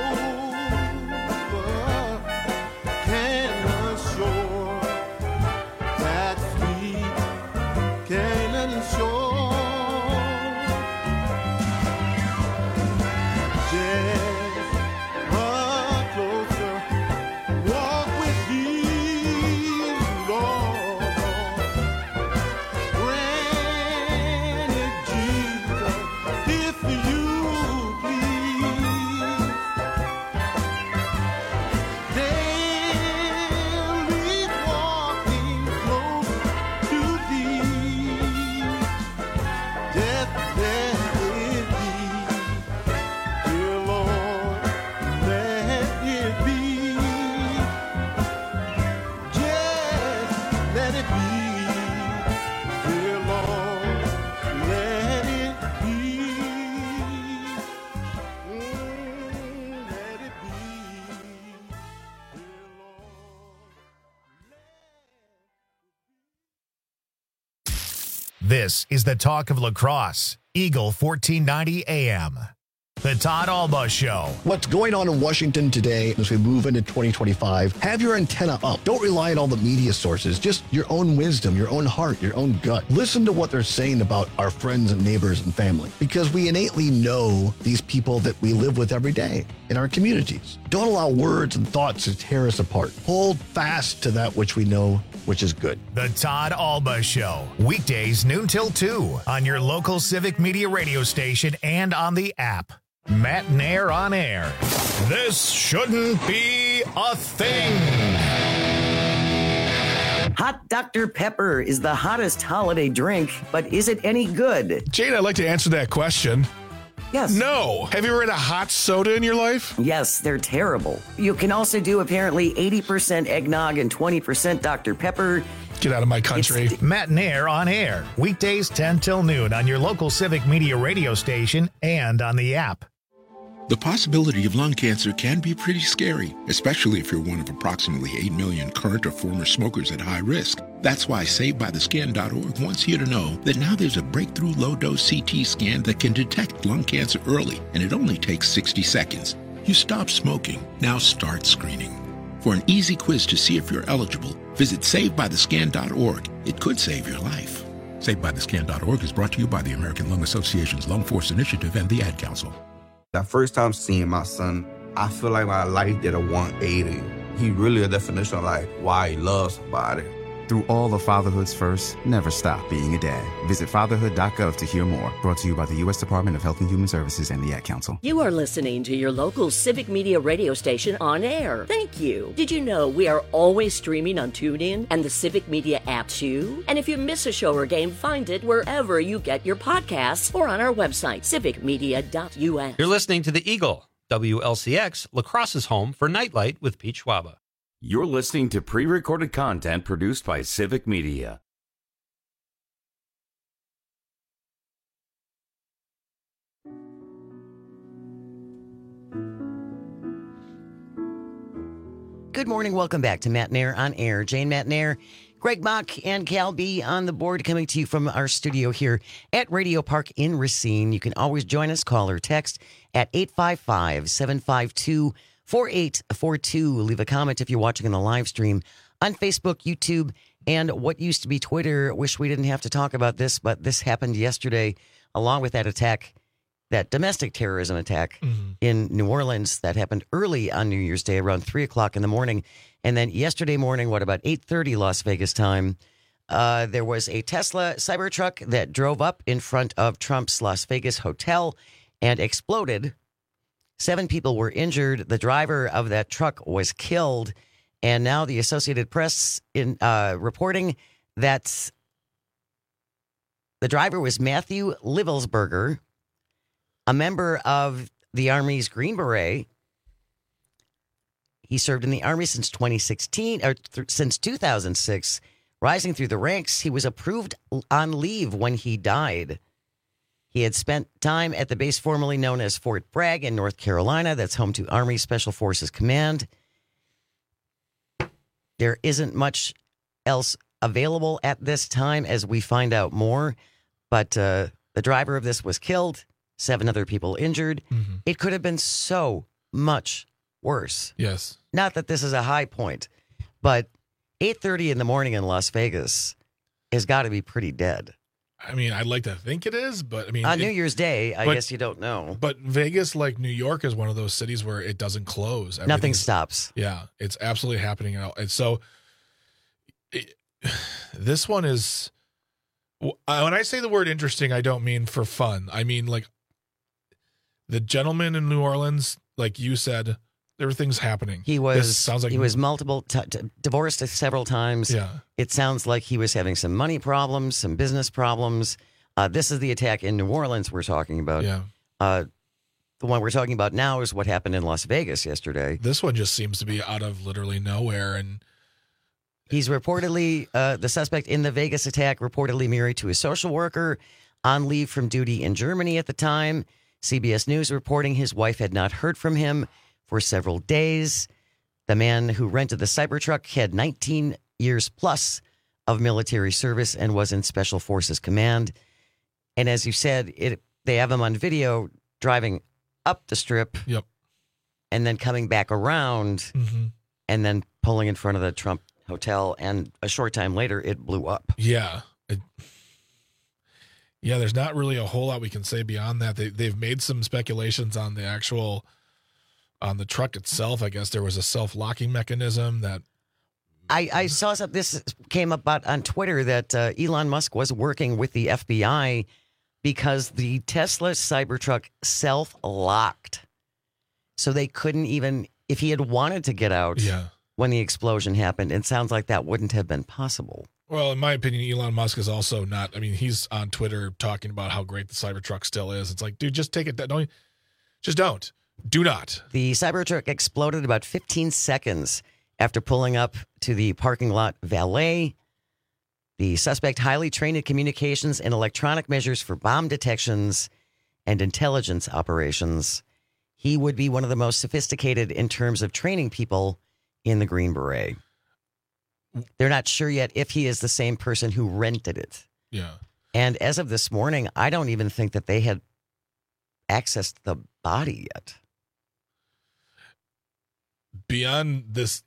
over Canaan shore, that sweet Canaan shore? Just a closer walk with thee, Lord. Granted, Jesus, if you please, daily walking close to thee, just let it be, dear Lord, let it be, just let it be. Dear Lord, let it be. This is the talk of lacrosse. Eagle fourteen ninety A M. The Todd Alba Show. What's going on in Washington today as we move into twenty twenty-five? Have your antenna up. Don't rely on all the media sources. Just your own wisdom, your own heart, your own gut. Listen to what they're saying about our friends and neighbors and family, because we innately know these people that we live with every day in our communities. Don't allow words and thoughts to tear us apart. Hold fast to that which we know, which is good. The Todd Alba Show. Weekdays noon till two on your local Civic Media radio station and on the app. Matt Nair on air. This shouldn't be a thing. Hot Doctor Pepper is the hottest holiday drink, but is it any good? Jane, I'd like to answer that question. Yes. No. Have you ever had a hot soda in your life? Yes, they're terrible. You can also do apparently eighty percent eggnog and twenty percent Doctor Pepper. Get out of my country. It's Matt Nair on air. Weekdays ten till noon on your local Civic Media radio station and on the app. The possibility of lung cancer can be pretty scary, especially if you're one of approximately eight million current or former smokers at high risk. That's why Saved By The Scan dot org wants you to know that now there's a breakthrough low-dose C T scan that can detect lung cancer early, and it only takes sixty seconds. You stop smoking, now start screening. For an easy quiz to see if you're eligible, visit Saved By The Scan dot org. It could save your life. Saved By The Scan dot org is brought to you by the American Lung Association's Lung Force Initiative and the Ad Council. That first time seeing my son, I feel like my life did a one eighty. He really a definition of like why he loves somebody. Through all of fatherhood's first, never stop being a dad. Visit fatherhood dot gov to hear more. Brought to you by the U S Department of Health and Human Services and the Ad Council. You are listening to your local Civic Media radio station on air. Thank you. Did you know we are always streaming on TuneIn and the Civic Media app too? And if you miss a show or game, find it wherever you get your podcasts or on our website, civic media dot U S. You're listening to the Eagle, W L C X, Lacrosse's home for Nightlight with Pete Schwaba. You're listening to pre-recorded content produced by Civic Media. Good morning. Welcome back to Matt Nair on air. Jane Matt Nair, Greg Bach, and Cal B on the board, coming to you from our studio here at Radio Park in Racine. You can always join us, call or text at eight five five, seven five two, four eight four two. Leave a comment if you're watching on the live stream on Facebook, YouTube, and what used to be Twitter. Wish we didn't have to talk about this, but this happened yesterday, along with that attack, that domestic terrorism attack mm-hmm. in New Orleans that happened early on New Year's Day around three o'clock in the morning. And then yesterday morning, what, about eight thirty Las Vegas time, uh, there was a Tesla Cybertruck that drove up in front of Trump's Las Vegas hotel and exploded. Seven people were injured. The driver of that truck was killed. And now the Associated Press in uh, reporting that the driver was Matthew Livelsberger, a member of the Army's Green Beret. He served in the Army since twenty sixteen, or th- since two thousand six, rising through the ranks. He was approved on leave when he died. He had spent time at the base formerly known as Fort Bragg in North Carolina. That's home to Army Special Forces Command. There isn't much else available at this time as we find out more, but uh, the driver of this was killed, seven other people injured. Mm-hmm. It could have been so much worse. Yes. Not that this is a high point, but eight thirty in the morning in Las Vegas has got to be pretty dead. I mean, I'd like to think it is, but I mean... On it, New Year's Day, I but, guess you don't know. But Vegas, like New York, is one of those cities where it doesn't close. Nothing stops. Yeah, it's absolutely happening. And so, it, this one is... When I say the word interesting, I don't mean for fun. I mean, like, the gentleman in New Orleans, like you said... There were things happening. He was this sounds like he was multiple t- t- divorced several times. Yeah. It sounds like he was having some money problems, some business problems. Uh, this is the attack in New Orleans we're talking about. Yeah. Uh, the one we're talking about now is what happened in Las Vegas yesterday. This one just seems to be out of literally nowhere. And he's reportedly uh, the suspect in the Vegas attack, reportedly married to a social worker on leave from duty in Germany at the time. C B S News reporting his wife had not heard from him for several days. The man who rented the Cybertruck had nineteen years plus of military service and was in Special Forces Command. And as you said, it they have him on video driving up the strip. Yep. And then coming back around Mm-hmm. and then pulling in front of the Trump hotel. And a short time later, it blew up. Yeah. It, yeah, there's not really a whole lot we can say beyond that. They, they've made some speculations on the actual, on the truck itself. I guess there was a self-locking mechanism that. I, I saw something, this came about on Twitter that uh, Elon Musk was working with the F B I because the Tesla Cybertruck self-locked. So they couldn't even, if he had wanted to get out Yeah. when the explosion happened, it sounds like that wouldn't have been possible. Well, in my opinion, Elon Musk is also not. I mean, he's on Twitter talking about how great the Cybertruck still is. It's like, dude, just take it. Don't, just don't. Do not. The Cybertruck exploded about fifteen seconds after pulling up to the parking lot valet. The suspect, highly trained in communications and electronic measures for bomb detections and intelligence operations. He would be one of the most sophisticated in terms of training people in the Green Beret. They're not sure yet if he is the same person who rented it. Yeah. And as of this morning, I don't even think that they had accessed the body yet. Beyond this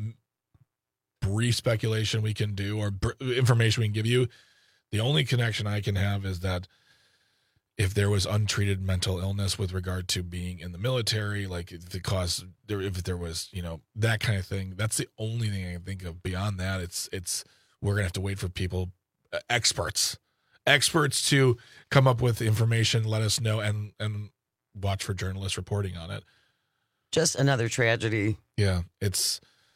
brief speculation we can do or br- information we can give you, the only connection I can have is that if there was untreated mental illness with regard to being in the military, like if the cause there, if there was, you know, that kind of thing, that's the only thing I can think of. Beyond that, it's, it's, we're going to have to wait for people, uh, experts, experts to come up with information, let us know, and, and watch for journalists reporting on it. Just another tragedy. Yeah. It's,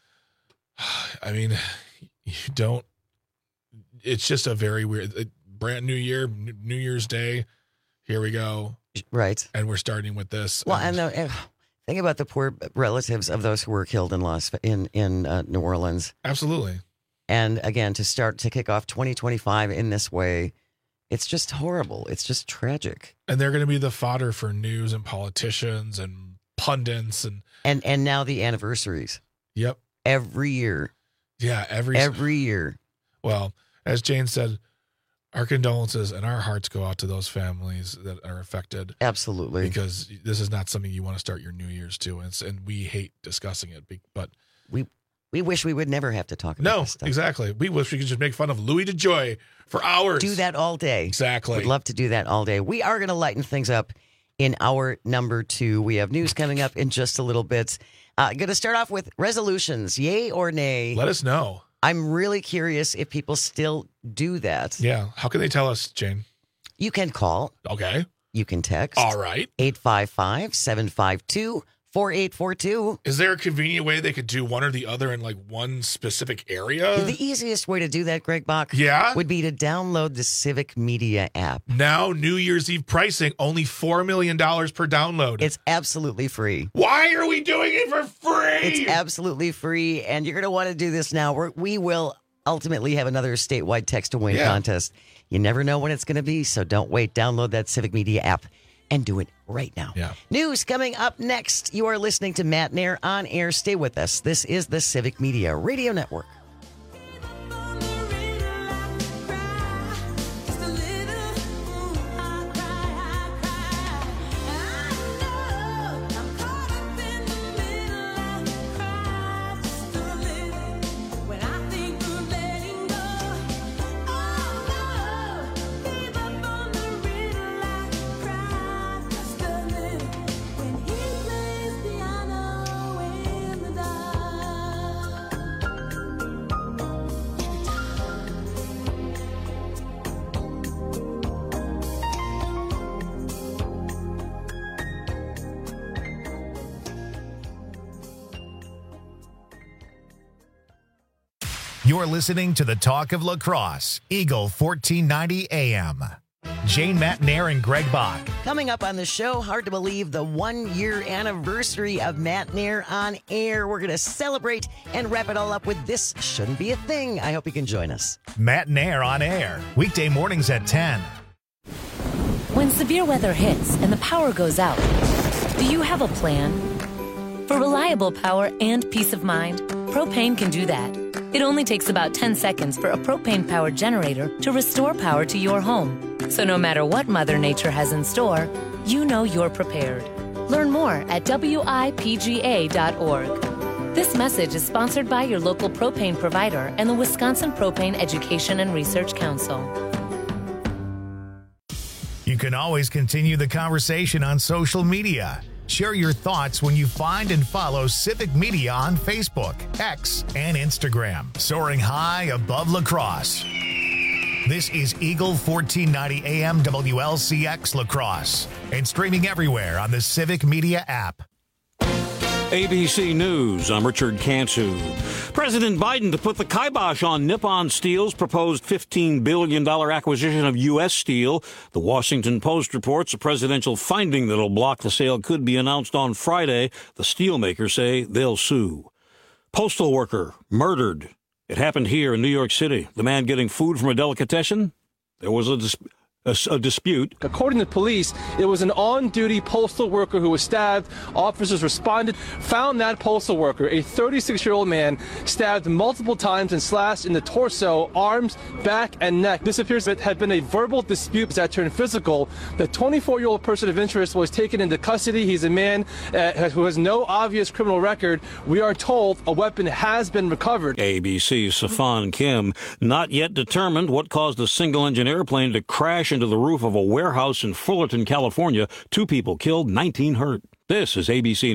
I mean, you don't, it's just a very weird, brand new year, New Year's Day. Here we go. Right. And we're starting with this. Well, and, the, and think about the poor relatives of those who were killed in Las in in uh, New Orleans. Absolutely. And again, to start to kick off twenty twenty-five in this way, it's just horrible. It's just tragic. And they're going to be the fodder for news and politicians and pundits and and and now the anniversaries. Yep. Every year. Yeah, every every year. Well, as Jane said, our condolences and our hearts go out to those families that are affected. Absolutely. Because this is not something you want to start your New Year's to. And, and we hate discussing it, but we we wish we would never have to talk about no, this stuff. Exactly. We wish we could just make fun of Louis DeJoy for hours. Do that all day. Exactly. Would love to do that all day. We are going to lighten things up in hour number two. We have news coming up in just a little bit. Uh, going to start off with resolutions, yay or nay. Let us know. I'm really curious if people still do that. Yeah. How can they tell us, Jane? You can call. Okay. You can text. All right. eight five five, seven five two, four eight four two. Is there a convenient way they could do one or the other in like one specific area? The easiest way to do that, Greg Bach, yeah? would be to download the Civic Media app. Now, New Year's Eve pricing, only four million dollars per download. It's absolutely free. Why are we doing it for free? It's absolutely free, and you're going to want to do this now. We're, we will ultimately have another statewide text-to-win Yeah. contest. You never know when it's going to be, so don't wait. Download that Civic Media app and do it right now. Yeah. News coming up next. You are listening to Matt Nair on air. Stay with us. This is the Civic Media Radio Network. You're listening to the Talk of Lacrosse, Eagle fourteen ninety A M. Jane Matt Nair and Greg Bach. Coming up on the show, hard to believe the one-year anniversary of Matt Nair on air. We're going to celebrate and wrap it all up with This Shouldn't Be a Thing. I hope you can join us. Matt Nair on air, weekday mornings at ten. When severe weather hits and the power goes out, do you have a plan? For reliable power and peace of mind, Propane can do that. It only takes about ten seconds for a propane-powered generator to restore power to your home. So no matter what Mother Nature has in store, you know you're prepared. Learn more at W I P G A dot org. This message is sponsored by your local propane provider and the Wisconsin Propane Education and Research Council. You can always continue the conversation on social media. Share your thoughts when you find and follow Civic Media on Facebook, X, and Instagram. Soaring high above La Crosse. This is Eagle fourteen ninety A M W L C X La Crosse and streaming everywhere on the Civic Media app. A B C News, I'm Richard Cantu. President Biden to put the kibosh on Nippon Steel's proposed fifteen billion dollars acquisition of U S Steel. The Washington Post reports a presidential finding that'll block the sale could be announced on Friday. The steelmakers say they'll sue. Postal worker murdered. It happened here in New York City. The man getting food from a delicatessen? There was a dispute. A, a dispute. According to police, it was an on-duty postal worker who was stabbed. Officers responded, found that postal worker, a thirty-six-year-old man, stabbed multiple times and slashed in the torso, arms, back, and neck. This appears to have been a verbal dispute that turned physical. The twenty-four-year-old person of interest was taken into custody. He's a man uh, who has no obvious criminal record. We are told a weapon has been recovered. A B C's Safan Kim, not yet determined what caused a single-engine airplane to crash into the roof of a warehouse in Fullerton, California. Two people killed, nineteen hurt. This is A B C